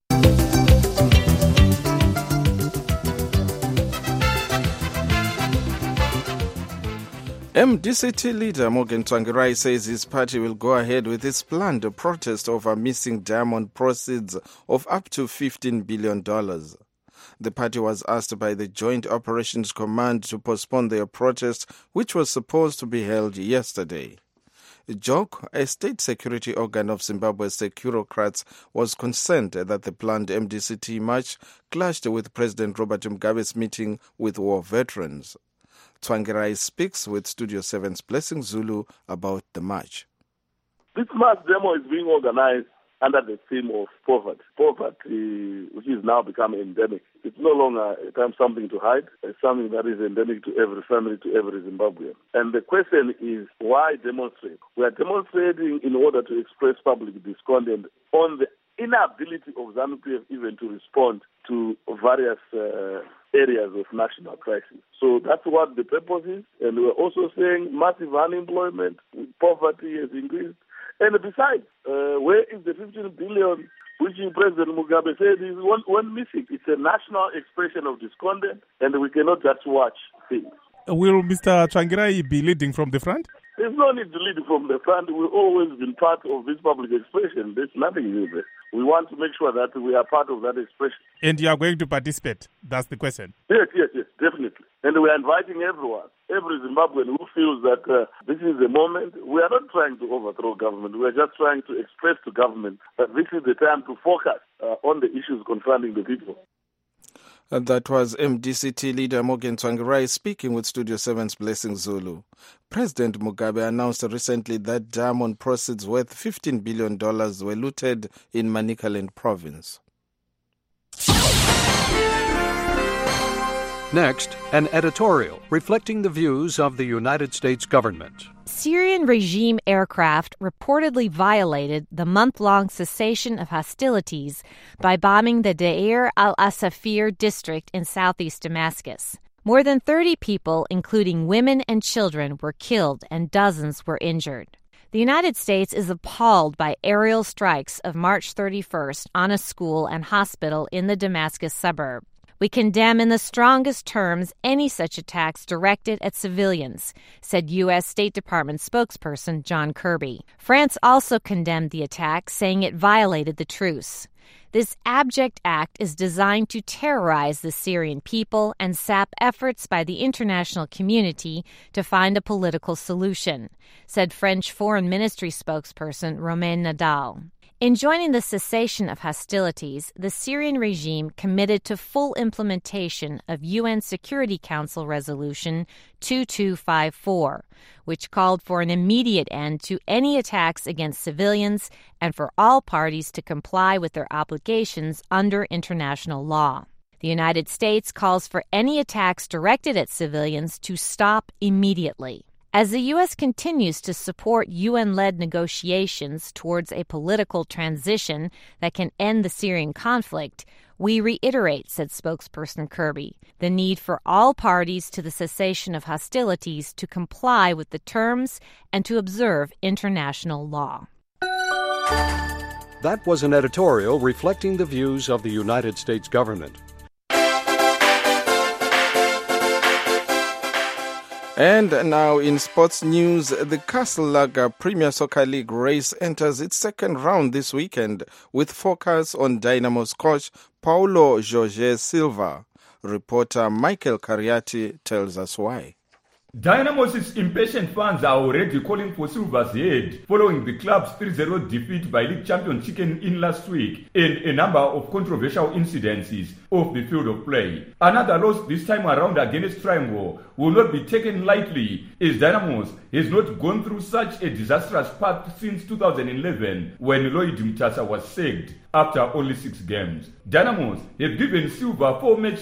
MDCT leader Morgan Tsvangirai says his party will go ahead with its planned protest over missing diamond proceeds of up to $15 billion. The party was asked by the Joint Operations Command to postpone their protest, which was supposed to be held yesterday. JOC, a state security organ of Zimbabwe's Securocrats, was concerned that the planned MDCT march clashed with President Robert Mugabe's meeting with war veterans. Tsvangirai speaks with Studio 7's Blessing Zulu about the march. This mass demo is being organized under the theme of poverty. Poverty, which is now becoming endemic. It's no longer something to hide. It's something that is endemic to every family, to every Zimbabwean. And the question is, why demonstrate? We are demonstrating in order to express public discontent on the inability of ZANU-PF even to respond to various areas of national crisis. So that's what the purpose is. And we're also saying massive unemployment, poverty has increased. And besides, where is the 15 billion which President Mugabe said is one missing? It's a national expression of discontent, and we cannot just watch things. Will Mr. Tsvangirai be leading from the front? There's no need to lead from the front. We've always been part of this public expression. There's nothing new there. We want to make sure that we are part of that expression. And you are going to participate? That's the question. Yes, definitely. And we are inviting everyone, every Zimbabwean who feels that this is the moment. We are not trying to overthrow government. We are just trying to express to government that this is the time to focus on the issues confronting the people. That was MDCT leader Morgan Tsvangirai speaking with Studio 7's Blessing Zulu. President Mugabe announced recently that diamond proceeds worth $15 billion were looted in Manicaland province. Next, an editorial reflecting the views of the United States government. Syrian regime aircraft reportedly violated the month-long cessation of hostilities by bombing the Deir al-Asafir district in southeast Damascus. More than 30 people, including women and children, were killed and dozens were injured. The United States is appalled by aerial strikes of March 31st on a school and hospital in the Damascus suburb. We condemn in the strongest terms any such attacks directed at civilians, said U.S. State Department spokesperson John Kirby. France also condemned the attack, saying it violated the truce. This abject act is designed to terrorize the Syrian people and sap efforts by the international community to find a political solution, said French Foreign Ministry spokesperson Romain Nadal. In joining the cessation of hostilities, the Syrian regime committed to full implementation of UN Security Council Resolution 2254, which called for an immediate end to any attacks against civilians and for all parties to comply with their obligations under international law. The United States calls for any attacks directed at civilians to stop immediately. As the U.S. continues to support UN-led negotiations towards a political transition that can end the Syrian conflict, we reiterate, said spokesperson Kirby, the need for all parties to the cessation of hostilities to comply with the terms and to observe international law. That was an editorial reflecting the views of the United States government. And now in sports news, the Castle Lager Premier Soccer League race enters its second round this weekend with focus on Dynamo's coach Paulo Jorge Silva. Reporter Michael Cariati tells us why. Dynamo's impatient fans are already calling for Silva's head following the club's 3-0 defeat by league champion Chicken Inn last week and a number of controversial incidences off the field of play. Another loss this time around against Triangle will not be taken lightly, as Dynamo's has not gone through such a disastrous path since 2011 when Lloyd Mtasa was sacked after only 6 games. Dynamo's have given Silva 4 matches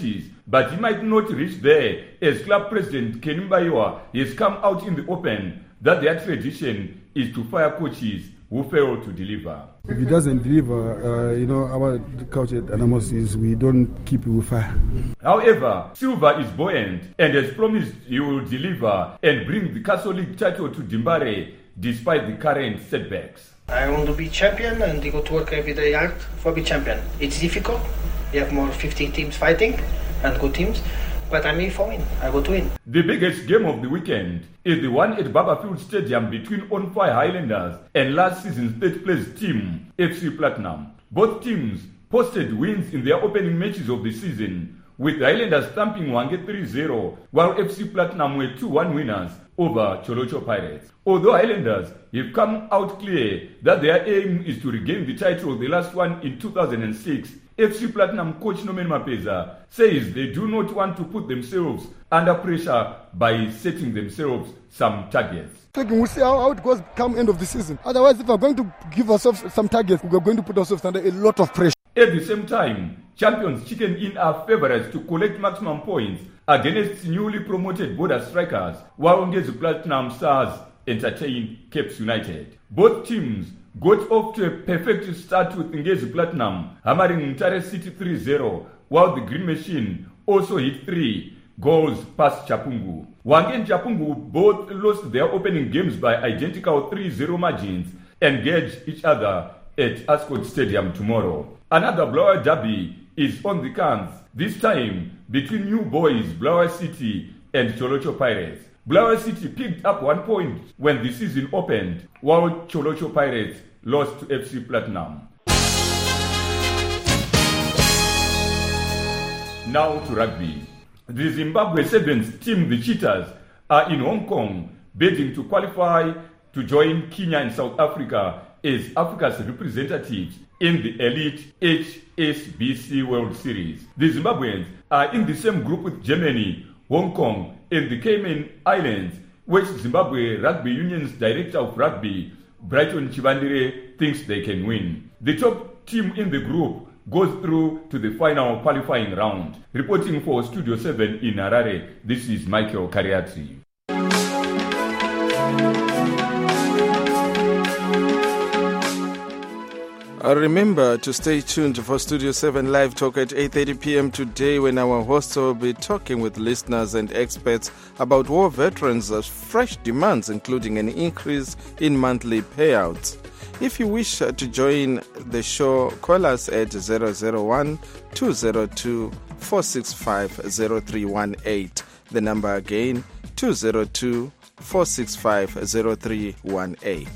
but he might not reach there, as club president Kenny Mbaiwa has come out in the open that their tradition is to fire coaches who fail to deliver. If he doesn't deliver, our coach at Anamos is we don't keep you with fire. However, Silva is buoyant and has promised he will deliver and bring the Castle League title to Dimbare despite the current setbacks. I want to be champion and go to work every day hard for be champion. It's difficult. You have more 50 teams fighting and good teams, but I'm here for win. I go to win. The biggest game of the weekend is the one at Barberfield Stadium between On Fire Highlanders and last season's third place team, FC Platinum. Both teams posted wins in their opening matches of the season, with Highlanders thumping Hwange 3-0, while FC Platinum were 2-1 winners over Cholocho Pirates. Although Highlanders have come out clear that their aim is to regain the title, the last one in 2006, FC Platinum coach Norman Mapeza says they do not want to put themselves under pressure by setting themselves some targets. We'll see how it goes come end of the season. Otherwise, if we're going to give ourselves some targets, we're going to put ourselves under a lot of pressure. At the same time, champions Chicken Inn are favourites to collect maximum points against newly promoted border strikers, while Ngezi Platinum Stars entertain Capes United. Both teams got off to a perfect start with Ngezi Platinum hammering Mtare City 3-0, while the Green Machine also hit 3 goals past Chapungu. Hwange and Chapungu both lost their opening games by identical 3-0 margins and engage each other at Ascot Stadium tomorrow. Another Blower derby is on the cards, this time between New Boys, Blower City and Cholocho Pirates. Blower City picked up 1 point when the season opened, while Cholocho Pirates lost to FC Platinum. Now to rugby. The Zimbabwe Sevens team, the Cheetahs, are in Hong Kong bidding to qualify to join Kenya and South Africa as Africa's representatives in the elite HSBC World Series. The Zimbabweans are in the same group with Germany, Hong Kong, and the Cayman Islands, which Zimbabwe Rugby Union's Director of Rugby, Brighton Chivandire, thinks they can win. The top team in the group goes through to the final qualifying round. Reporting for Studio 7 in Harare, this is Michael Kariati. Remember to stay tuned for Studio 7 Live Talk at 8:30 p.m. today, when our hosts will be talking with listeners and experts about war veterans' fresh demands, including an increase in monthly payouts. If you wish to join the show, call us at 001-202-465-0318. The number again, 202-465-0318.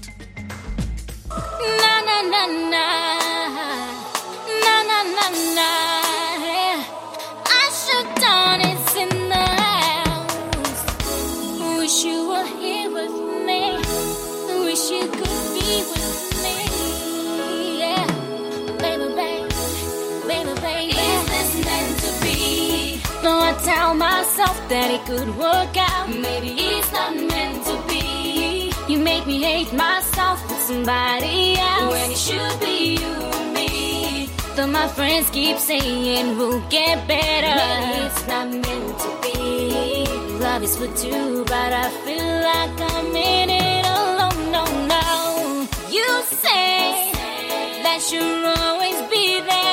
Tell myself that it could work out. Maybe it's not meant to be. You make me hate myself with somebody else when it should be you and me. Though my friends keep saying we'll get better, maybe it's not meant to be. Love is for two, but I feel like I'm in it alone. No, no. You say that you'll always be there.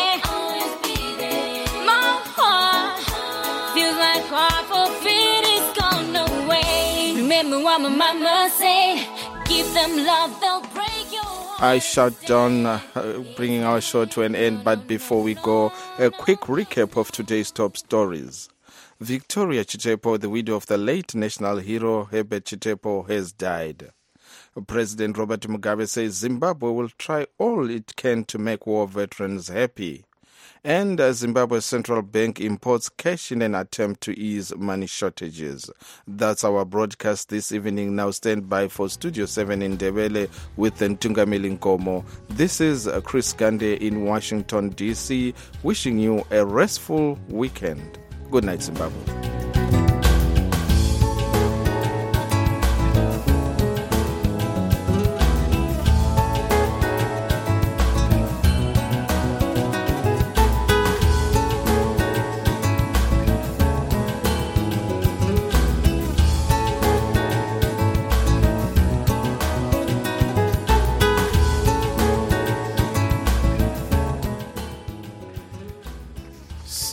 Remember what my mama said, give them love, they'll break your heart. I shut down, bringing our show to an end, but before we go, a quick recap of today's top stories. Victoria Chitepo, the widow of the late national hero Herbert Chitepo, has died. President Robert Mugabe says Zimbabwe will try all it can to make war veterans happy. And Zimbabwe's central bank imports cash in an attempt to ease money shortages. That's our broadcast this evening. Now stand by for Studio 7 in Ndebele with Ntungamili Nkomo. This is Chris Gande in Washington, D.C., wishing you a restful weekend. Good night, Zimbabwe.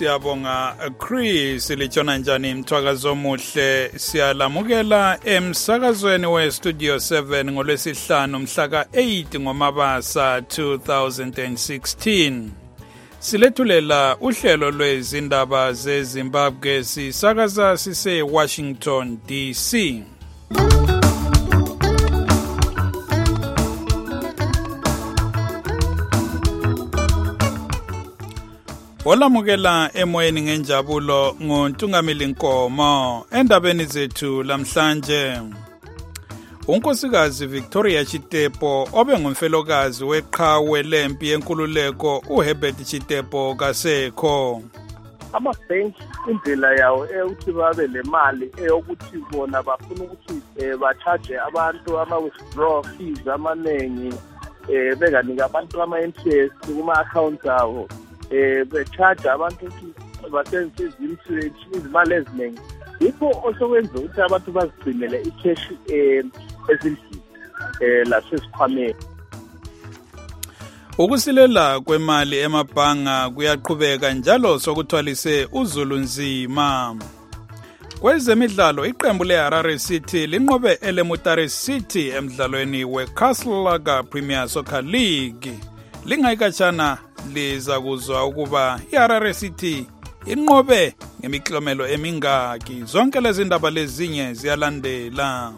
Siyabonga Chris litshona njani mthwakazo omuhle siyalamukela emsakazweni weStudio 7 ngolwesihlanu mhla ka8 ngoMabasa 2016. Silethulela uhlelo lwezindaba zeZimbabwe sisakaza sise Washington DC. Olamukela emoyeni ngenjabulo nguNtungamili Nkomo endabeni zethu lamhlanje. Unkosikazi Victoria Chitepo obe ngumfelokazi weqhawe lempi yenkululeko uHerbert Chitepo kasekho. Ama-bank indlela yawo ukuthi babe le mali eyokuthi bona bafuna ukuthi ba-charge abantu ama-withdraw fees amaningi benganika abantu ama-interest kuma-accounts awo. Be-charge abantu ukuthi basebenzise izimali eziningi. Yikho osokwenza ukuthi abantu bazigcinele i-cash ezindlini lasesikhwameni. Ukusilela kwemali emabhanga kuyaqhubeka njalo sokuthwalise uzulu nzima. Kwezemidlalo iqembu leHarare City linqobe eLemutare City emidlalweni weCastle Lager Premier Soccer League. Lingayikatshana liza kuzwa ukuba iHarare City inqobe ngemiklomelo emingaki. Zonke lezi ndaba lezinye ziyalandela.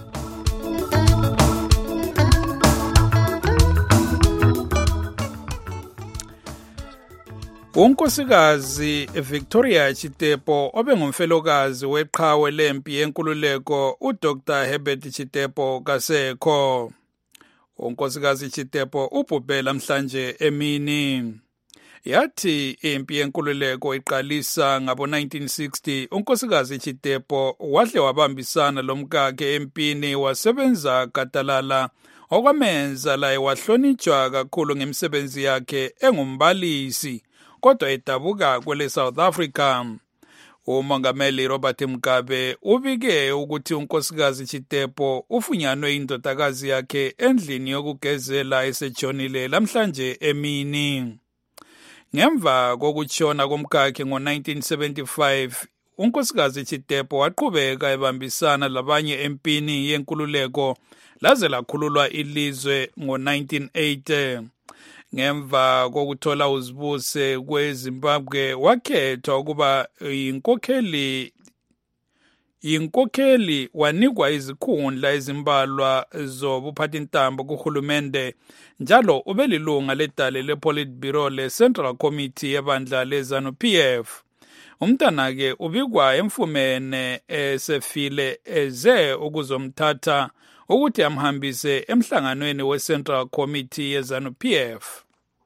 Unkosikazi Victoria Chitepo obe ngumfelokazi weqhawe lempi yenkululeko uDr Herbert Chitepo kasekho. Unkosikazi Chitepo ubhubhe namhlanje emini. Yathi impi yenkululeko iqalisa ngabo-1960 unkosikazi Chitepo wahle wabambisana lomkakhe empini wasebenza gadalala okwamenza laye wahlonitshwa kakhulu ngemisebenzi yakhe engumbalisi kodwa edabuka kwele South Africa. UMongameli Robert Mugabe ubike ukuthi unkosikazi Chitepo ufunyanwe indodakazi yakhe endlini yokugezela esejonile lamhlanje emini. Ngemva kokutshona komkakhe ngo-1975, unkosikazi Chitepo waqhubeka ebambisana labanye empini yenkululeko laze lakhululwa ilizwe ngo-1980. Ngemva kokuthola uzibuse kweZimbabwe wakhethwa ukuba yinkokheli wanikwa izikhundla ezimbalwa zobuphathintambo kuhulumende njalo ubelilunga ledale lePolitburo leCentral Committee yebandla leZANU-PF. Umntanake ubikwa emfumene esefile eze ukuzomthatha ukuthi amhambise emhlanganweni weCentral Committee yeZANU-PF.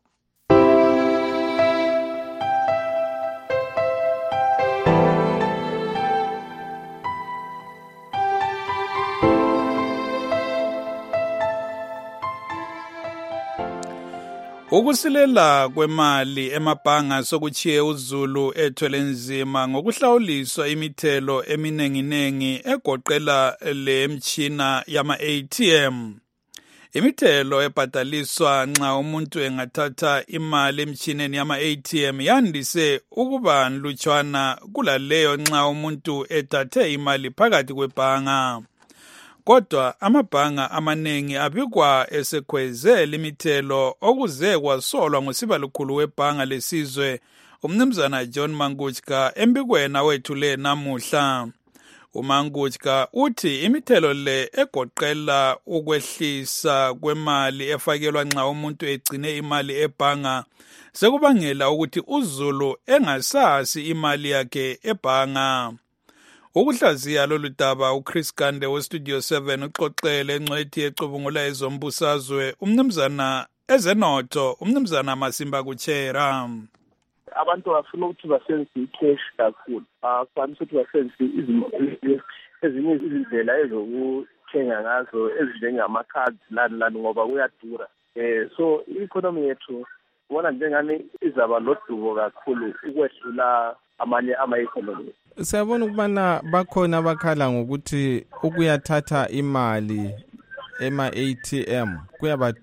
Ukusilela kwemali emabhanga sokuchiye uzulu ethwele nzima ngokuhlawuliswa imithelo eminenginengi egoqela le mchina yama-ATM. Imithelo ebhadaliswa nxa umuntu engathatha imali emchineni yama-ATM yandise ukuba nlutshwana kulaleyo nxa umuntu ethathe imali phakathi kwebhanga. Kodwa amabhanga amanengi abikwa esekhweze limithelo okuze kwasolwa ngosibalukhulu webhanga lesizwe umnumzana John Mangutshka embikweni wethule namuhla. uMangutshka uthi imithelo le egoqela ukwehlisa kwemali efakelwa nxa umuntu egcine imali ebhanga sekubangela ukuthi uzulu engasasi imali yakhe ebhanga. Ukuhlaziya lolu daba uChris Gande weStudio 7 uxoxele encwethi ecubungula ezombusazwe umnumzana ezenotho umnumzana Masimba Kuchera. Abantu bafuna ukuthi basebenzise icash kakhulu. Kufanele ukuthi basebenzise ezinye izindlela ezokuthenga ngazo ezinjengama-cards lani ngoba kuyadura. So i-economy yethu ubona njengani izaba lodubo kakhulu ukwedlula amanye ama-economy. Siyabona ukubana bakhona abakhala ngokuthi ukuyathatha imali ema-ATM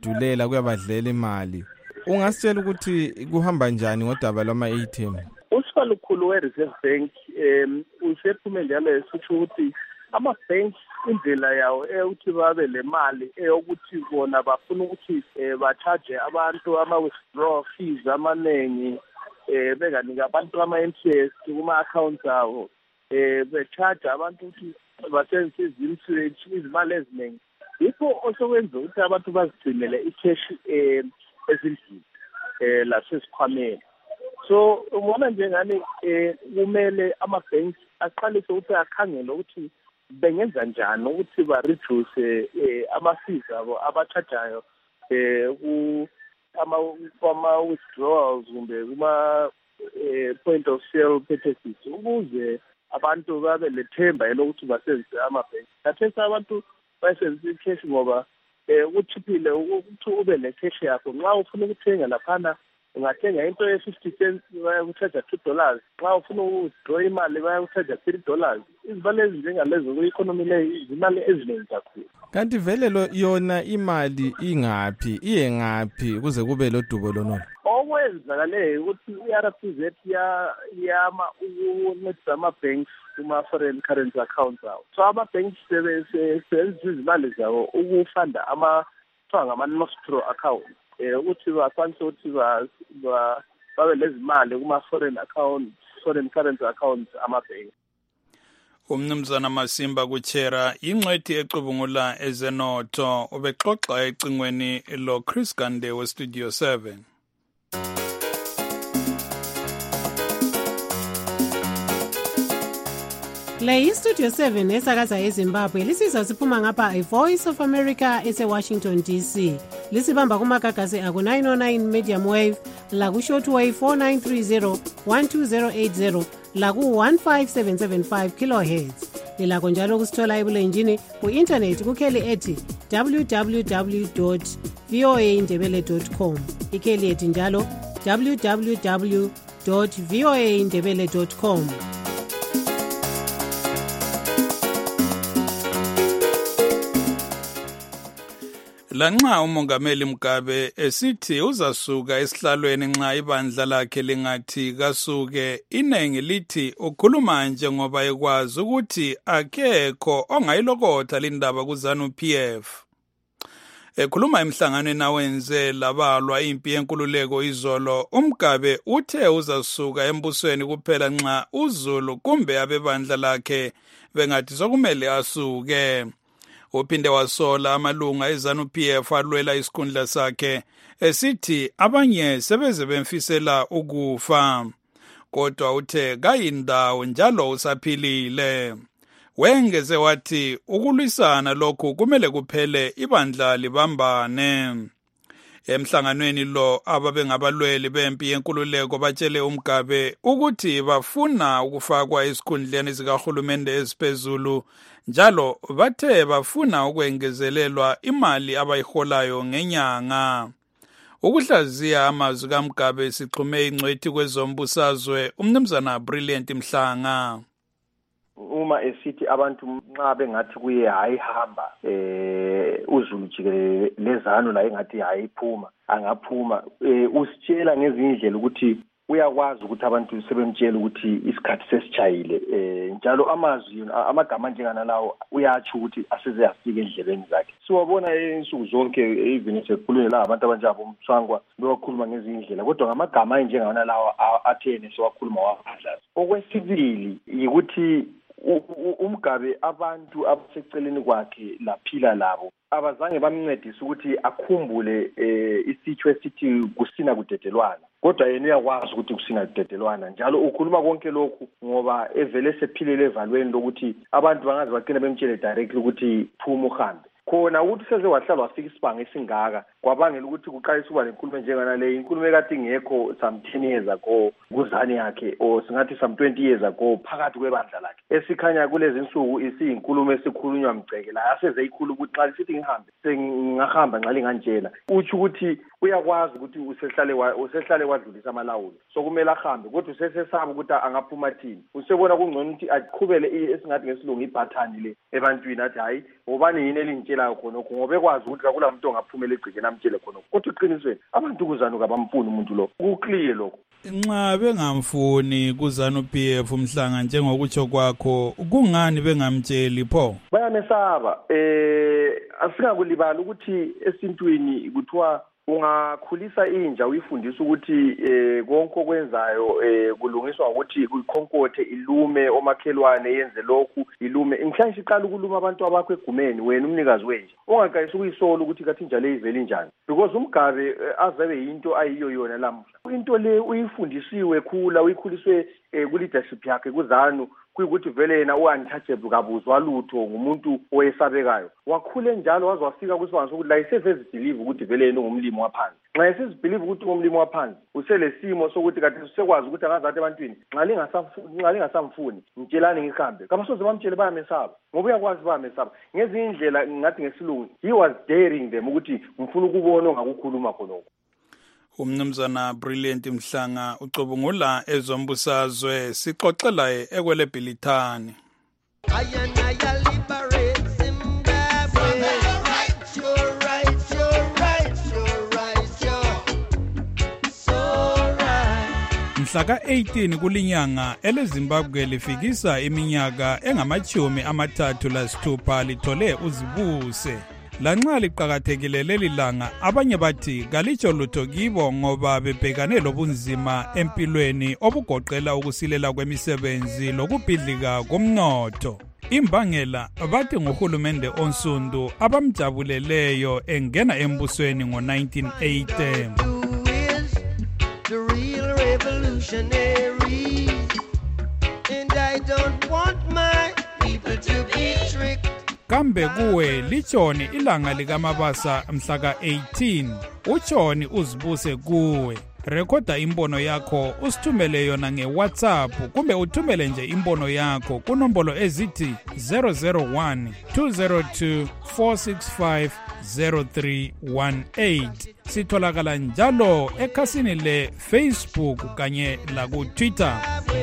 kuyabadulela kuyabadlela imali. Ungasitshela ukuthi kuhamba njani ngodaba lwama-ATM? usalukhulu we-Reserve Bank usephume njalo esitsho ukuthi ama-banks indlela yawo eyokuthi babe le mali eyokuthi bona bafuna ukuthi ba-charge abantu ama-withdrawal fees amaningi bekanike abantu ama-interest kuma-accounts abo be-charge abantu ukuthi basebenzise izimali eziningi. Yikho osokwenza ukuthi abantu bazigcinele i-cash ezindlini lasesikhwameni. So ubona njengani kumele ama-banks aqalise ukuthi akhangele ukuthi bengenza njani ukuthi ba-reduce ama-fees abo abachajayo kuma-withdrawals kumbe kuma-point of sale purchases ukuze abantu babe lethemba elokuthi basebenzise ama-banks. Khathesi abantu bayisebenzisa i-cash ngoba kuchiphile ukuthi ube ne-cash yakho. Nxa ufuna ukuthenga laphana ungathenga into ye-50 cents bayakuthaja $2. Nxa ufuna ukuwithdraw imali bayakuthaja $3. Izimali ezinjengalezo kwi-economy leyo izimali eziningi kakhulu. Kanti vele yona imali ingaphi iye ngaphi kuze kube lo dubo lonolo? Okwenzakaleyo ukuthi i-RPZ yama ukuncedisa ama-banks kuma-foreign currency accounts awo. So ama-banks sebenzisa izimali zawo ukufanda ama-nostro accounts ukuthi bakwanise ukuthi babe lezimali kuma-foreign currency accounts ama-banks. Umnumzana Masimba Kuchera ingcwethi ecubungula ezenotho ubexoxa ecingweni lo Chris Gande we Studio 7. Le Studio 7 esakaza eZimbabwe lisizwa siphuma ngapha iVoice of America eseWashington DC. Lisibamba kumagagasi aku 909 medium wave la ku shortwave 4930 12080 la ku 15775 kilohertz. Lilakho njalo kusithola ebulenjini ku internet kukheli ethi www.voaindebele.com. Ikheli ethi njalo www.voaindebele.com. Lanxa umongameli Mugabe esithi uzasuka esihlalweni nxa ibandla lakhe lingathi kasuke, inengi lithi ukhuluma nje ngoba ekwazi ukuthi akekho ongayilokotha lindaba kuZANU-PF. Ekhuluma emhlanganweni awenze labalwa impi yenkululeko izolo, uMugabe uthe uzasuka embusweni kuphela nxa uZulu kumbe abebandla lakhe bengathi sokumele asuke. Uphinde wasola amalunga eZANU-PF alwela isikhundla sakhe esithi abanye sebeze bemfisela ukufa, kodwa uthe kayindawo njalo usaphilile. Wengeze wathi ukulwisana lokhu kumele kuphele ibandla libambane. Emhlanganweni lo ababengabalweli bempi yenkululeko batshele uMugabe ukuthi bafuna ukufakwa esikhundleni sikahulumende esiphezulu, njalo bathe bafuna ukwengezelelwa imali abayiholayo ngenyanga. Ukuhlaziya amazwi kaMugabe sixhume ingcwethi kwezombusazwe umnumzana Brilliant Mhlanga. Uma esithi abantu nxa bengathi kuye hayi hamba uZulu jikelele lezanu la engathi hayi phuma angaphuma, usitshela ngezindlela ukuthi uyakwazi ukuthi abantu sebemtshela ukuthi isikhathi sesijayile, njalo amazwi amagama njengana lawo uyatsho ukuthi aseze afike endlebeni zakhe. Siwabona insuku zonke even sekhulune la abantu abanjabo Mswangwa bewakhuluma ngezindlela, kodwa ngamagama njengana lawo athene sewakhuluma waphandla. Okwesibili yikuthi uMugabe abantu abaseceleni kwakhe laphila labo abazange bamncedise ukuthi akhumbule isitsho esithi kusina kudedelwana, kodwa yena uyakwazi ukuthi kusina kudedelwana, njalo ukhuluma konke lokhu ngoba evele sephilele evalweni lokuthi abantu bangaze baqine bemtshele directly ukuthi phuma uhambe. Khona ukuthi seze wahlala wafika isibanga esingaka kwabangela ukuthi kuqalisa ukuba lenkulumo njengana le, inkulumo ekade ingekho some 10 years ago kuzane yakhe, or singathi some 20 years ago phakathi kwebandla lakhe, esikhanya kulezi insuku isiyinkulumo esikhulunywa mgceke la aseze ikhulu ukuthi xa lisithi ngihambe sengingahamba nxa lingantshela. Utsho ukuthi uyakwazi ukuthi usehlale wadlulisa amalawulo, so kumele ahambe, kodwa usesesaba ukuthi angaphuma thini. Usebona kungcono ukuthi aqhubele esingathi ngesilungu ibhathani le ebantwini athi hayi ngobani yini elingitshelayo khonokho, ngoba ekwazi ukuthi akula muntu ongaphumela egcekeni amtshele khonokho, kodwa eqinisweni abantu kuZANU kabamfuni umuntu lo. Kuclear lokho. nxa bengamfuni kuZanu PF Mhlanga njengokutsho kwakho kungani bengamtsheli pho? Bayamesaba. Asingakulibala ukuthi esintwini kuthiwa ungakhulisa inja uyifundisa ukuthi konke okwenzayo kulungiswa ukuthi kuyikhonkote ilume omakhelwane yenze lokhu ilume inhlanhla iqala ukuluma abantu abakho egumeni wena umnikazi wenja ongaqayisa ukuyisola ukuthi kathi inja le ivele njani because umgabe azabe yinto ayiyo yona lamhla into le uyifundisiwe khula uyikhuliswe ku-leadership yakhe kuZanu kuyikuthi vele yena untouchable kabuzwa lutho ngumuntu oyesabekayo wakhule njalo waze wafika kwisibanga sokuthi la isezibelieve ukuthi vele yena ungumlimi waphansi nxa esizibelieve ukuthi ungumlimi waphansi uselesimo sokuthi kathi usekwazi ukuthi akazathi ebantwini nxa lingasamfuni ngitshelani ngihambe kabasoze bamtshele bayamesaba ngoba uyakwazi bayamesaba ngezinye indlela ngathi ngesilungu he was daring them ukuthi ngifuna ukubona ongakukhuluma khonoko. Umnumzana Brilliant Mhlanga ucubungula ezombusazwe sixoxela ekwele Bhilithani. Mhla ka-18 kulinyanga eleZimbabwe lifikisa iminyaka engama-36 lithole uzibuse. Lanxa liqakathekile leli langa abanye bathi kalitsho lutho kibo ngoba bebhekane lobunzima empilweni obugoqela ukusilela kwemisebenzi lokubhidlika komnotho. Imbangela bathi nguhulumende onsundu abamjabuleleyo engena embusweni ngo-1980. Kambe kuwe lichoni ilanga likaMabasa mhla ka-18 uchoni uzibuse kuwe rekhoda imbono yakho usithumele yona ngeWhatsApp kumbe uthumele nje imbono yakho kunombolo ezithi 001 202 465 0318 sitholakala njalo ekhasini le Facebook kanye la ku Twitter.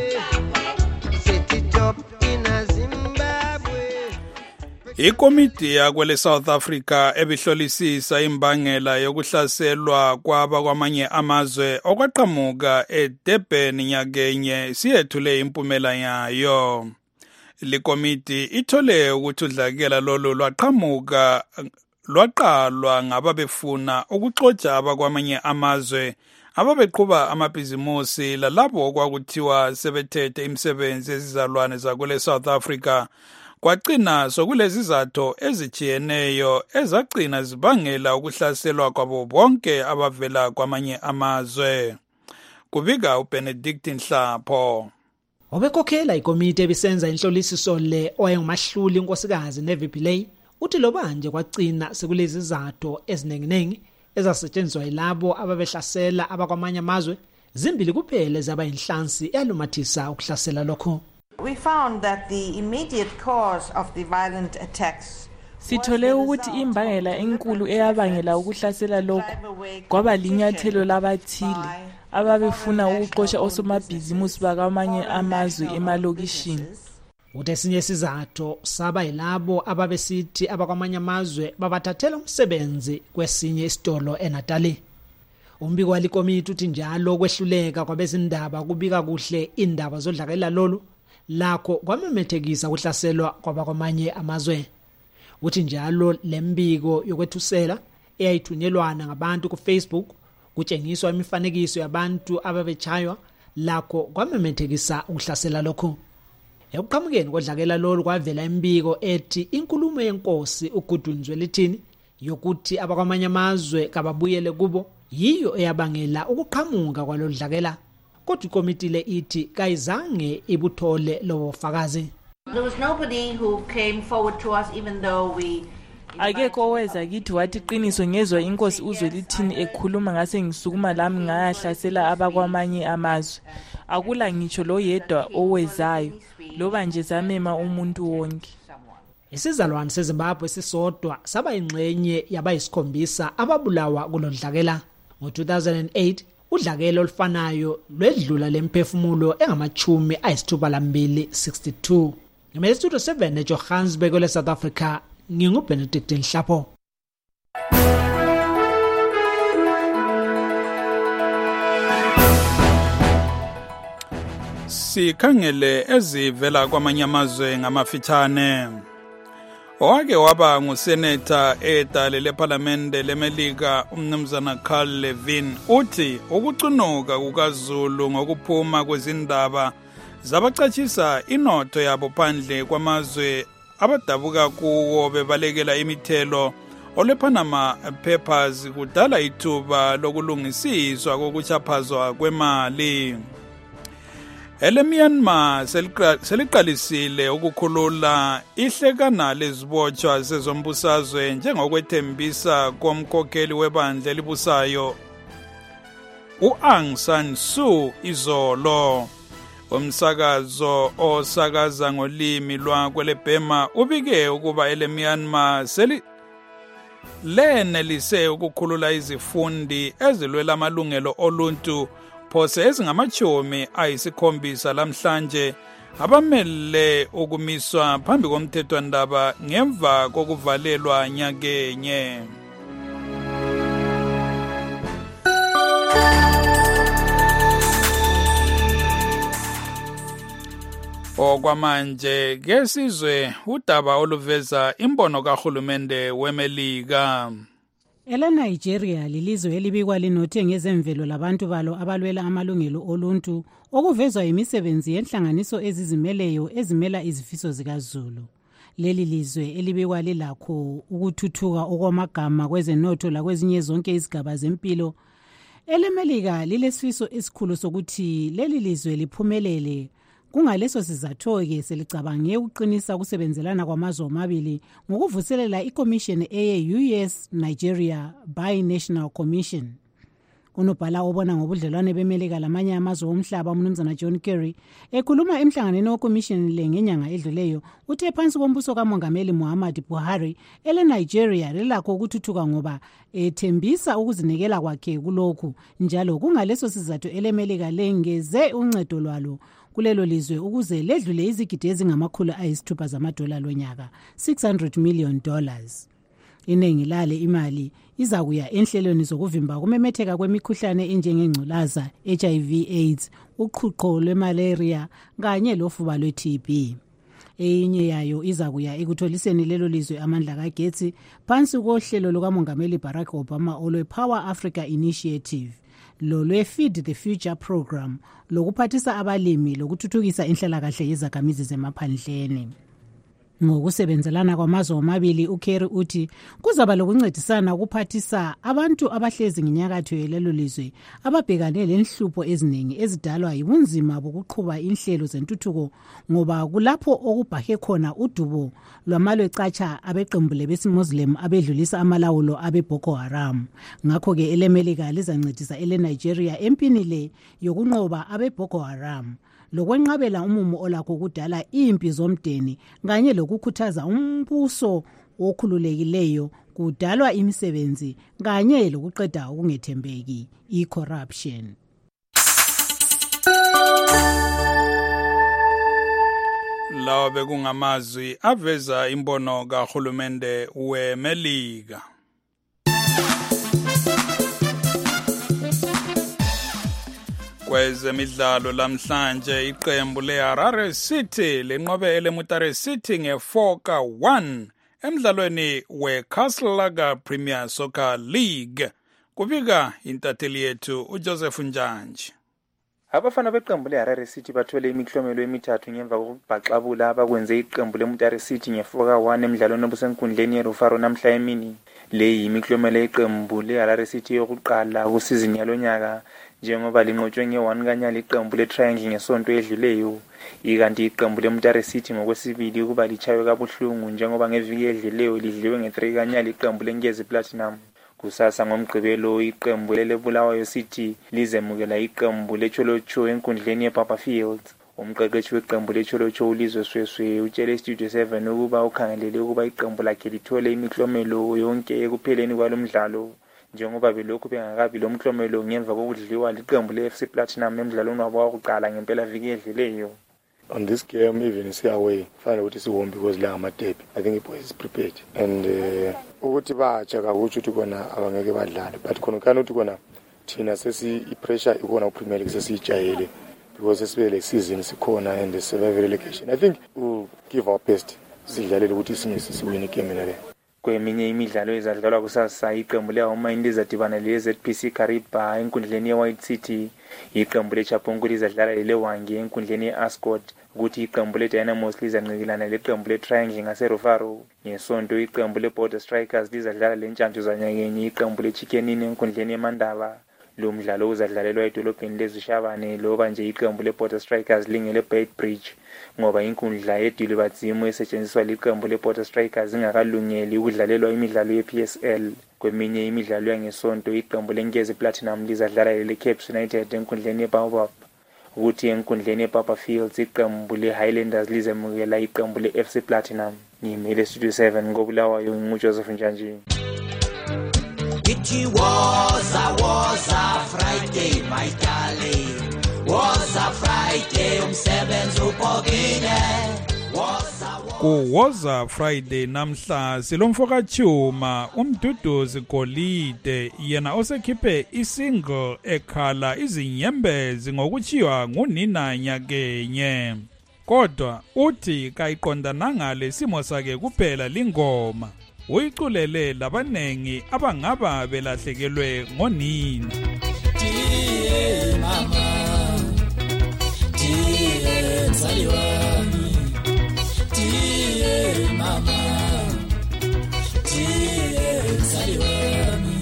Ikomiti yakwele South Africa ebihlolisisa imbangela yokuhlaselwa kwamanye amazwe okwaqhamuka eDurban nyakenye siyethule impumela yayo. Likomiti ithole ukuthi udlakela lolu lwaqalwa ngababefuna ukuxotsha abakwamanye amazwe ababeqhuba amabhizimusi lalabo okwakuthiwa sebethethe imisebenzi ezizalwane zakwele South Africa. Kwagcina sokulezi izathu ezijiyeneyo ezagcina zibangela ukuhlaselwa kwabo bonke abavela kwamanye amazwe. Kubika uBenedict Nhlapho. Obekhokhela ikomiti ebisenza inhlolisiso le owayengumahluli inkosikazi Nevi Pillay uthi lobanje kwagcina sekulezi izathu ezinenginengi ezasetshenziswa yilabo ababehlasela abakwamanye amazwe zimbili kuphela zabayinhlansi eyalumathisa ukuhlasela lokho. We found that the immediate cause of the violent attacks Sithole ukuthi imbangela enkulu eyabangela ukuhlasela lokho kwaba linyathelo labathile ababefuna ukuxosha osomabhizimusi bakamanye amazwe emalokishini. Utesinye sizathu saba yilabo ababesithi abakwamanye amazwe babathathela umsebenzi kwesinye isitolo eNatali. Umbiko walikomiti uthi njalo kwehluleka kwabezindaba kubika kuhle indaba zodlakela lolu lakho kwamemethekisa ukuhlaselwa kwabakwamanye amazwe. Uthi njalo lembiko yokwethusela eyayithunyelwana ngabantu ku Facebook kutshengiswa imifanekiso yabantu ababechaywa lakho kwamemethekisa ukuhlasela lokho. Ekuqhamukeni kodlakela lolu kwavela imbiko ethi inkulumo yenkosi uGudunzwe lithini yokuthi abakwamanye amazwe kababuyele kubo yiyo eyabangela ukuqhamuka kwalodlakela. Kodwa ikomiti le ithi kayizange ibuthole lobo bufakazi. There was nobody who came forward to us even though we Akekho oweza kithi wathi qiniso ngezwe inkosi uZwelithini ekhuluma ngase ngisukuma lami ngayahlasela abakwamanye amazwe. Akula ngitsho lo yedwa owezayo loba nje zamema umuntu wonke. Isizalwane seZimbabwe sisodwa saba ingxenye yabayisikhombisa ababulawa kulodlakela. Ngo-2008 udlakela olufanayo lwedlula lemphefumulo engama-62. Ngestudio 7 eJohannesburg le South Africa nginguBenedict Nhlapho. sikhangele ezivela kwamanye amazwe ngamafitshane. Owake waba nguseneta edale lePhalamende leMelika umnumzana Carl Levin uthi ukucunuka kukaZulu ngokuphuma kwezindaba zabacatshisa inotho yabo phandle kwamazwe abadabuka kuwo bebalekela imithelo olePanama Papers kudala ithuba lokulungisiswa kokuchaphazwa kwemali. EMyanmar seliqalisile ukukhulula ihlekana lezibotshwa sezombusazwe njengokwethembisa komkhokheli webandla elibusayo Aung San Suu izolo. Umsakazo osakaza ngolimi lwakweleBurma ubike ukuba eMyanmar lenelise ukukhulula izifundi ezilwela amalungelo oluntu phose ezingamachumi ayisikhombisa lamhlanje abamele ukumiswa phambi komthethwandaba ngemva kokuvalelwa nyakenye. Okwamanje ke sizwe udaba oluveza imbono kahulumende weMelika. ELaNigeria lilizwe elibikwa linothe ngezemvelo labantu balo abalwela amalungelo oluntu okuvezwa yimisebenzi yenhlanganiso ezizimeleyo ezimela izifiso zikaZulu. Leli lizwe elibikwa lilakho ukuthuthuka okwamagama kwezenotho lakwezinye zonke izigaba zempilo. ELaMelika lilesifiso esikhulu sokuthi leli lizwe liphumelele. Kungaleso sizatho-ke selicabange ukuqinisa ukusebenzelana kwamazwe omabili ngokuvuselela iCommission eye-US Nigeria Bi-National Commission. Unobhala obona ngobudlelwane beMelika lamanye amazwe omhlaba umnumzana John Kerry ekhuluma emhlanganweni weCommission le ngenyanga edluleyo uthe phansi kombuso kaMongameli Muhammad Buhari eleNigeria lilakho ukuthuthuka ngoba ethembisa ukuzinikela kwakhe kulokhu njalo kungaleso sizatho eleMelika lengeze uncedo lwalo kulelo lizwe ukuze ledlule izigidi ezingama$600 zamadola lonyaka $600 million. Inengi lale imali iza kuya enhlelweni zokuvimba kumemetheka kwemikhuhlane enjengengculaza, HIV/AIDS, uqhuqho lwemalaria kanye lofuba lwe-TB. Eyinye yayo iza kuya ekutholiseni lelo lizwe amandla kagetsi phansi kohlelo lukaMongameli Barack Obama olwe-Power Africa Initiative. Lo lwe-Feed the Future program lokuphathisa abalimi lokuthuthukisa inhlalakahle yezakhamizi zemaphandleni. Ngokusebenzelana kwamazwe omabili uKerry uthi kuzaba lokuncedisana ukuphathisa abantu abahlezi ngenyakatho yelelo lizwe ababhekane lenhlupho eziningi ezidalwa yibunzima bokuqhuba inhlelo zentuthuko ngoba kulapho okubhahe khona udubo lwamalwecatsha abeqembule besimuslim abedlulisa amalawulo abeBoko Haram. Ngakho-ke eleMelika lizancedisa eleNigeria empini le yokunqoba abeBoko Haram lokwenqabela umumo olakho kudala impi zomdeni kanye lokukhuthaza umbuso okhululekileyo kudalwa imisebenzi kanye lokuqeda ukungethembeki i-corruption. Lawa bekungamazwi aveza imbono kahulumende weMelika. Kwezemidlalo lamhlanje iqembu leHarare City lenqobe eleMutare City nge-4-1 emdlalweni weCastle Premier Soccer League. Kubika intatheli yethu uJoseph Njanji. Abafana beqembu leHarare City bathole imiklomelo emithathu ngemva kokubhaxabula abakwenze iqembu leMutare City nge-4-1 emdlalweni obusenkundleni yeRufaro namhla emini. Le yimiklomelo yeqembu leHarare City yokuqala kusizini yalonyaka njengoba linqotshwe nge-1 kanyali iqembu leTriangle ngesonto edluleyo. Ikanti iqembu leMutare City ngokwesibili ukuba lichaywe kabuhlungu njengoba ngeviki edluleyo lidliwe nge-3 kanyali iqembu leNgezi Platinum. Kusasa ngomgqibelo iqembu leBulawayo City lizemukela iqembu leCholocho enkundleni yePapa Fields. Umqeqeshi weqembu leCholocho uLizwe Sweswe utshele iStudio 7 ukuba ukhangelele ukuba iqembu lakhe lithole imiklomelo yonke ekupheleni kwalomdlalo njengoba belokhu bengakabi lomklomelo ngemva kokudliwa liqembu leFC Platinum emdlalweni wabo wokuqala ngempela viki edluleyo. On this game, even if we are away, find out it's home because we are derby. I think the boys is prepared. And ukuthi batsha kakuthi ukuthi kona abangeke badlale. But khona kana ukuthi kona thina sesi ipressure ikona uPremier League sesijayele. because especially season sikhona and the survival relegation. I think we'll give our best sidlalele ukuthi siwine game le. Kweminye imidlalo ezadlalwa kusasa iqembu leHoma lizadibana leZPC Kariba enkundleni yeWhite City, iqembu leChapongoli lidlala leWangi enkundleni yeAscot, ukuthi iqembu leDynamos lizanqikilana leqembu leTriangle ngaseRufaro. Ngesonto iqembu leBorder Strikers lizadlala leNtshantshuzanyakenye iqembu leChickenini enkundleni yeMandaba. Lo mdlalo uzadlalelwa edolobheni leZishabane loba nje iqembu leBorder Strikers lingele Beitbridge, ngoba inkundla yeDilibatsimo esetshenziswa liqembu leBorder Strikers ingakalungeli ukudlalelwa imidlalo yePSL. Kweminye imidlalo yangesonto iqembu leNkezi Platinum lizadlala leCapes United enkundleni yeBaobab, ukuthi enkundleni yePapa Fields iqembu leHighlanders lizemukela iqembu leFC Platinum. Ngimele Studio 7 ngobulawayo nguJoseph Njanji. It was a Friday, my darling. Was a Friday, umsebenzi ubhokile. Was a Friday namhla silomfoka Chuma umduduzi Golide yena osekhiphe isingle ekhala izinyembezi ngokuchiwa ngunina Nyakenye. Kodwa uthi kayiqonda nangale simo sakhe kuphela lingoma. Uyiculele labanengi abangaba belahlekelwe ngonini. Diye mama, diye nzali wami, diye mama, diye nzali wami.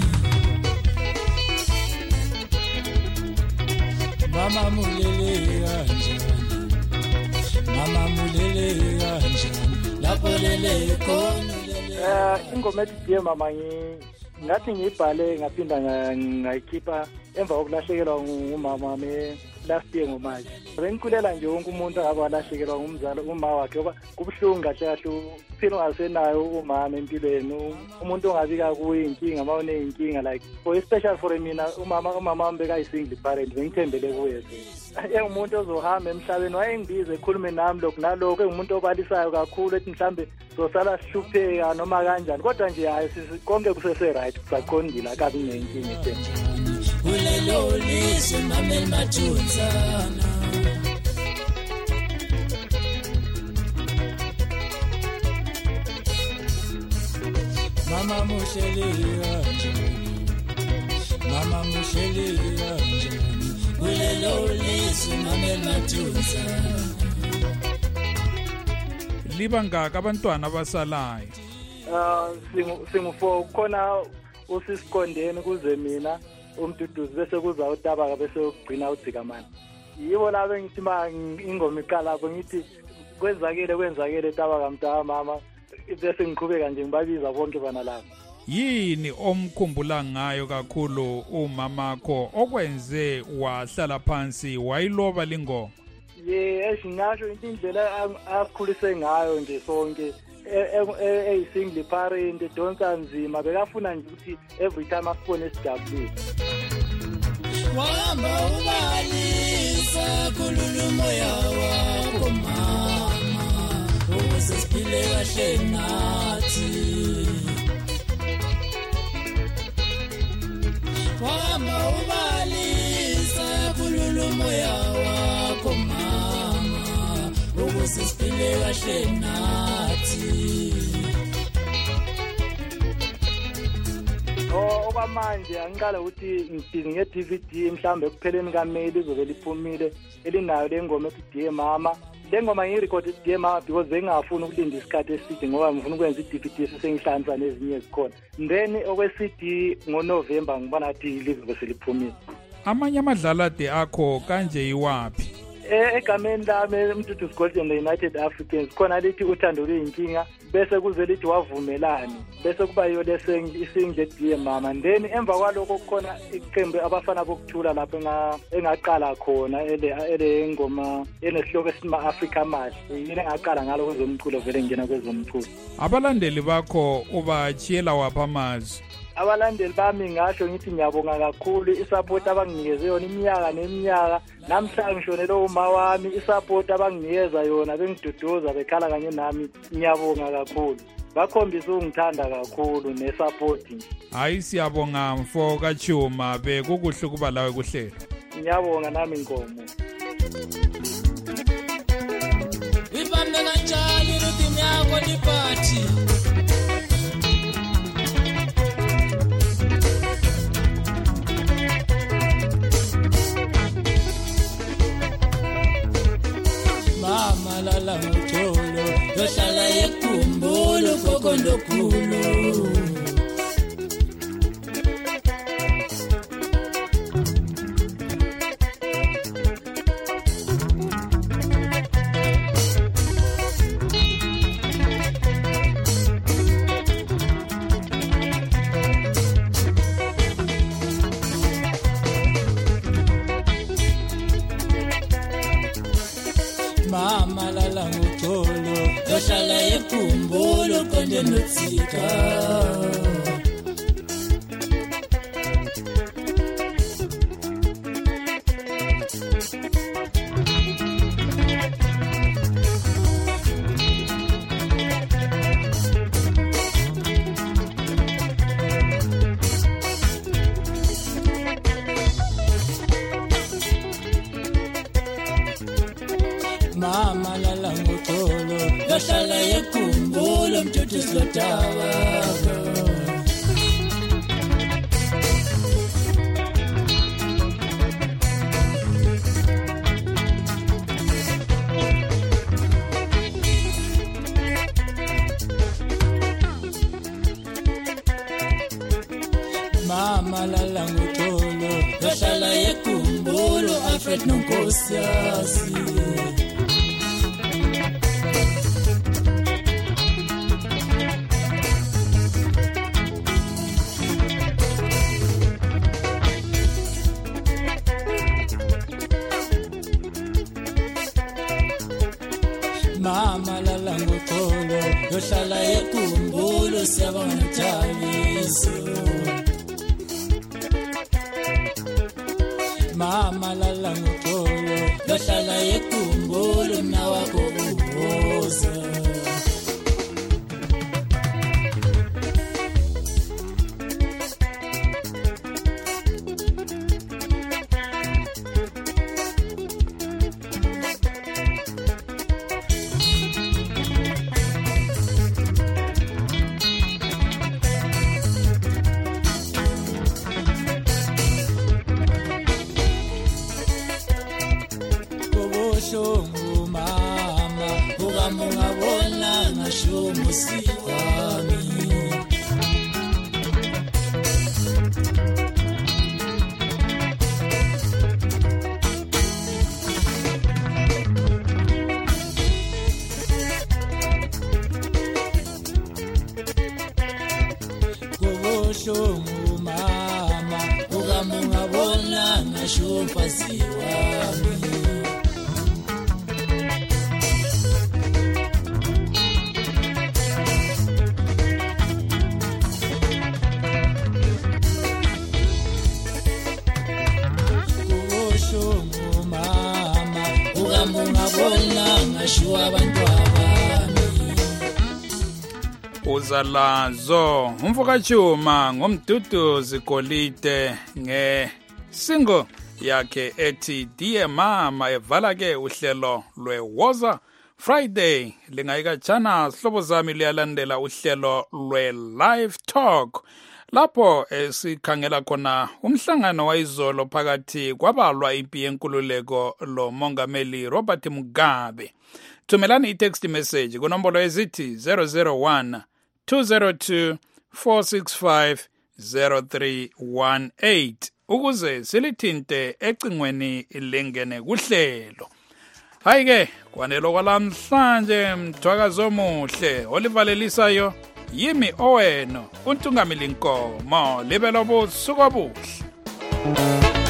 Mama mulele kanjani, mama mulele kanjani, lapho lele khona. Ingoma ethi Diye Mama ngathi ngiyibhale ngaphinda ngayikhipha emva kokulahlekelwa ngumama last year ngoMashi. Bengikulela nje wonke umuntu akabe walahlekelwa ngumzali uma wakhe ngoba kubuhlungu kahle kahle uphila ungasenayo umama empilweni, umuntu ongabika kuye inkinga uma uneyinkinga like for especially for mina umama wami bekayisingle parent bengithembele kuye. Engumuntu ozohamba emhlabeni wayengibize ekhulume nami lokhu nalokho, engumuntu obalisayo kakhulu ethi mhlambe sosala sihlupheka noma kanjani, kodwa nje hayi konke kusese right, kusaqondile akabi nenkinga ethe. Ulelo lizwe mamel mathunzana. Mama muhleli kanjani, mama muhleli kanjani, ulelo lizwe mamel mathunzana. Liba ngaka abantwana abasalayo? Singu khona usisikondeni kuze mina umduduzi bese kuza uTabaka bese ugcina uDzikamani. Yibo labo ngithi ingoma iqala lapho ngithi kwenzakele Tabaka mntaka mama, bese ngiqhubeka nje ngibabiza bonke bana lapho. Yini omkhumbula ngayo kakhulu umamakho okwenze wahlala phansi wayiloba lingoma? Eshingasho indlela asikhulise ngayo nje sonke eyisingle parent edonsa nzima, bekafuna nje ukuthi every time asibone esijabulile. Wahamba ubalisa kululumo yakho mama, ukuze siphile kahle nathi. Wahamba ubalisa kululumo yakho mama, ukuze siphile kahle nathi. Okwamanje angiqala ukuthi ngibhizi nge-DVD mhlambe ekupheleni kaMeyi lizobe liphumile elinayo le ngoma ethi Diye Mama. Le ngoma ngiyirekhode Diye Mama because bengingafuni ukulinda isikhathi eside ngoba ngifuna ukwenza i-DVD sesengihlanza nezinye ezikhona. Then okwe-CD ngoNovember ngibona ngathi lizobe seliphumile. Amanye amadlalade akho kanje iwaphi? Egameni lami Mduduzi Gold and the United Africans khona lithi uthando luyinkinga, bese kuze lithi wavumelani, bese kuba yiyo lesingle Diye Mama. Then emva kwalokho kukhona iqembu abafana bokuthula lapho engaqala khona ele ngoma enesihloko esima Africa Mash, yini engaqala ngalo kwezomculo vele ngena kwezomculo. Abalandeli bakho ubachiyela wapha amazwi? Abalandeli bami ngasho ngithi ngiyabonga kakhulu isupport abanginikeze yona iminyaka neminyaka. Namhla ngishonele uma wami isupport abanginikeza yona, bengiduduza bekhala kanye nami, ngiyabonga kakhulu. Bakhombisa ungithanda kakhulu nesupport. Hayi siyabonga mfo kaChuma, bekukuhle kuba lawe kuhlelo. Ngiyabonga nami Nkomo. kanjani rhythm yakho liparty mama lala ngotolo yohlala yekhumbula kokondokulu mama lala ngotolo yohlala yekhumbula konde notsika mama lala ngotolo yohlala yekhumbula mthuthi silotawa mama lala ngotolo yohlala yekhumbula Alfred Nonkosi yasi mama lala ngotolo yohlala yekhumbula siyabona Thabiso mama lala ngotolo yohlala yekhumbula mna wakho uhoza shongu mama ukamunga bona ngasho musikwami shongu mama ukamunga bona ngasho pasiwami uzalazo umfokachuma ngomduduzi Golide ngesingle yakhe ethi Dear Mama evala ke uhlelo lweWoza Friday lingayikajana sihlobo zami liyalandela uhlelo lwe-Live Talk lapho sikhangela khona umhlangano wayizolo phakathi kwabalwa ipi yenkululeko lo mongameli Robert Mugabe. Thumelani i-text message kunombolo ezithi 001 202 465 0318 ukuze silithinte ecingweni lengene kuhlelo. Hayi ke kwanelo kwalamhlanje mthwakazo omuhle olivalelisayo yimi oweno untungamili Nkomo libelo busuku obuhle.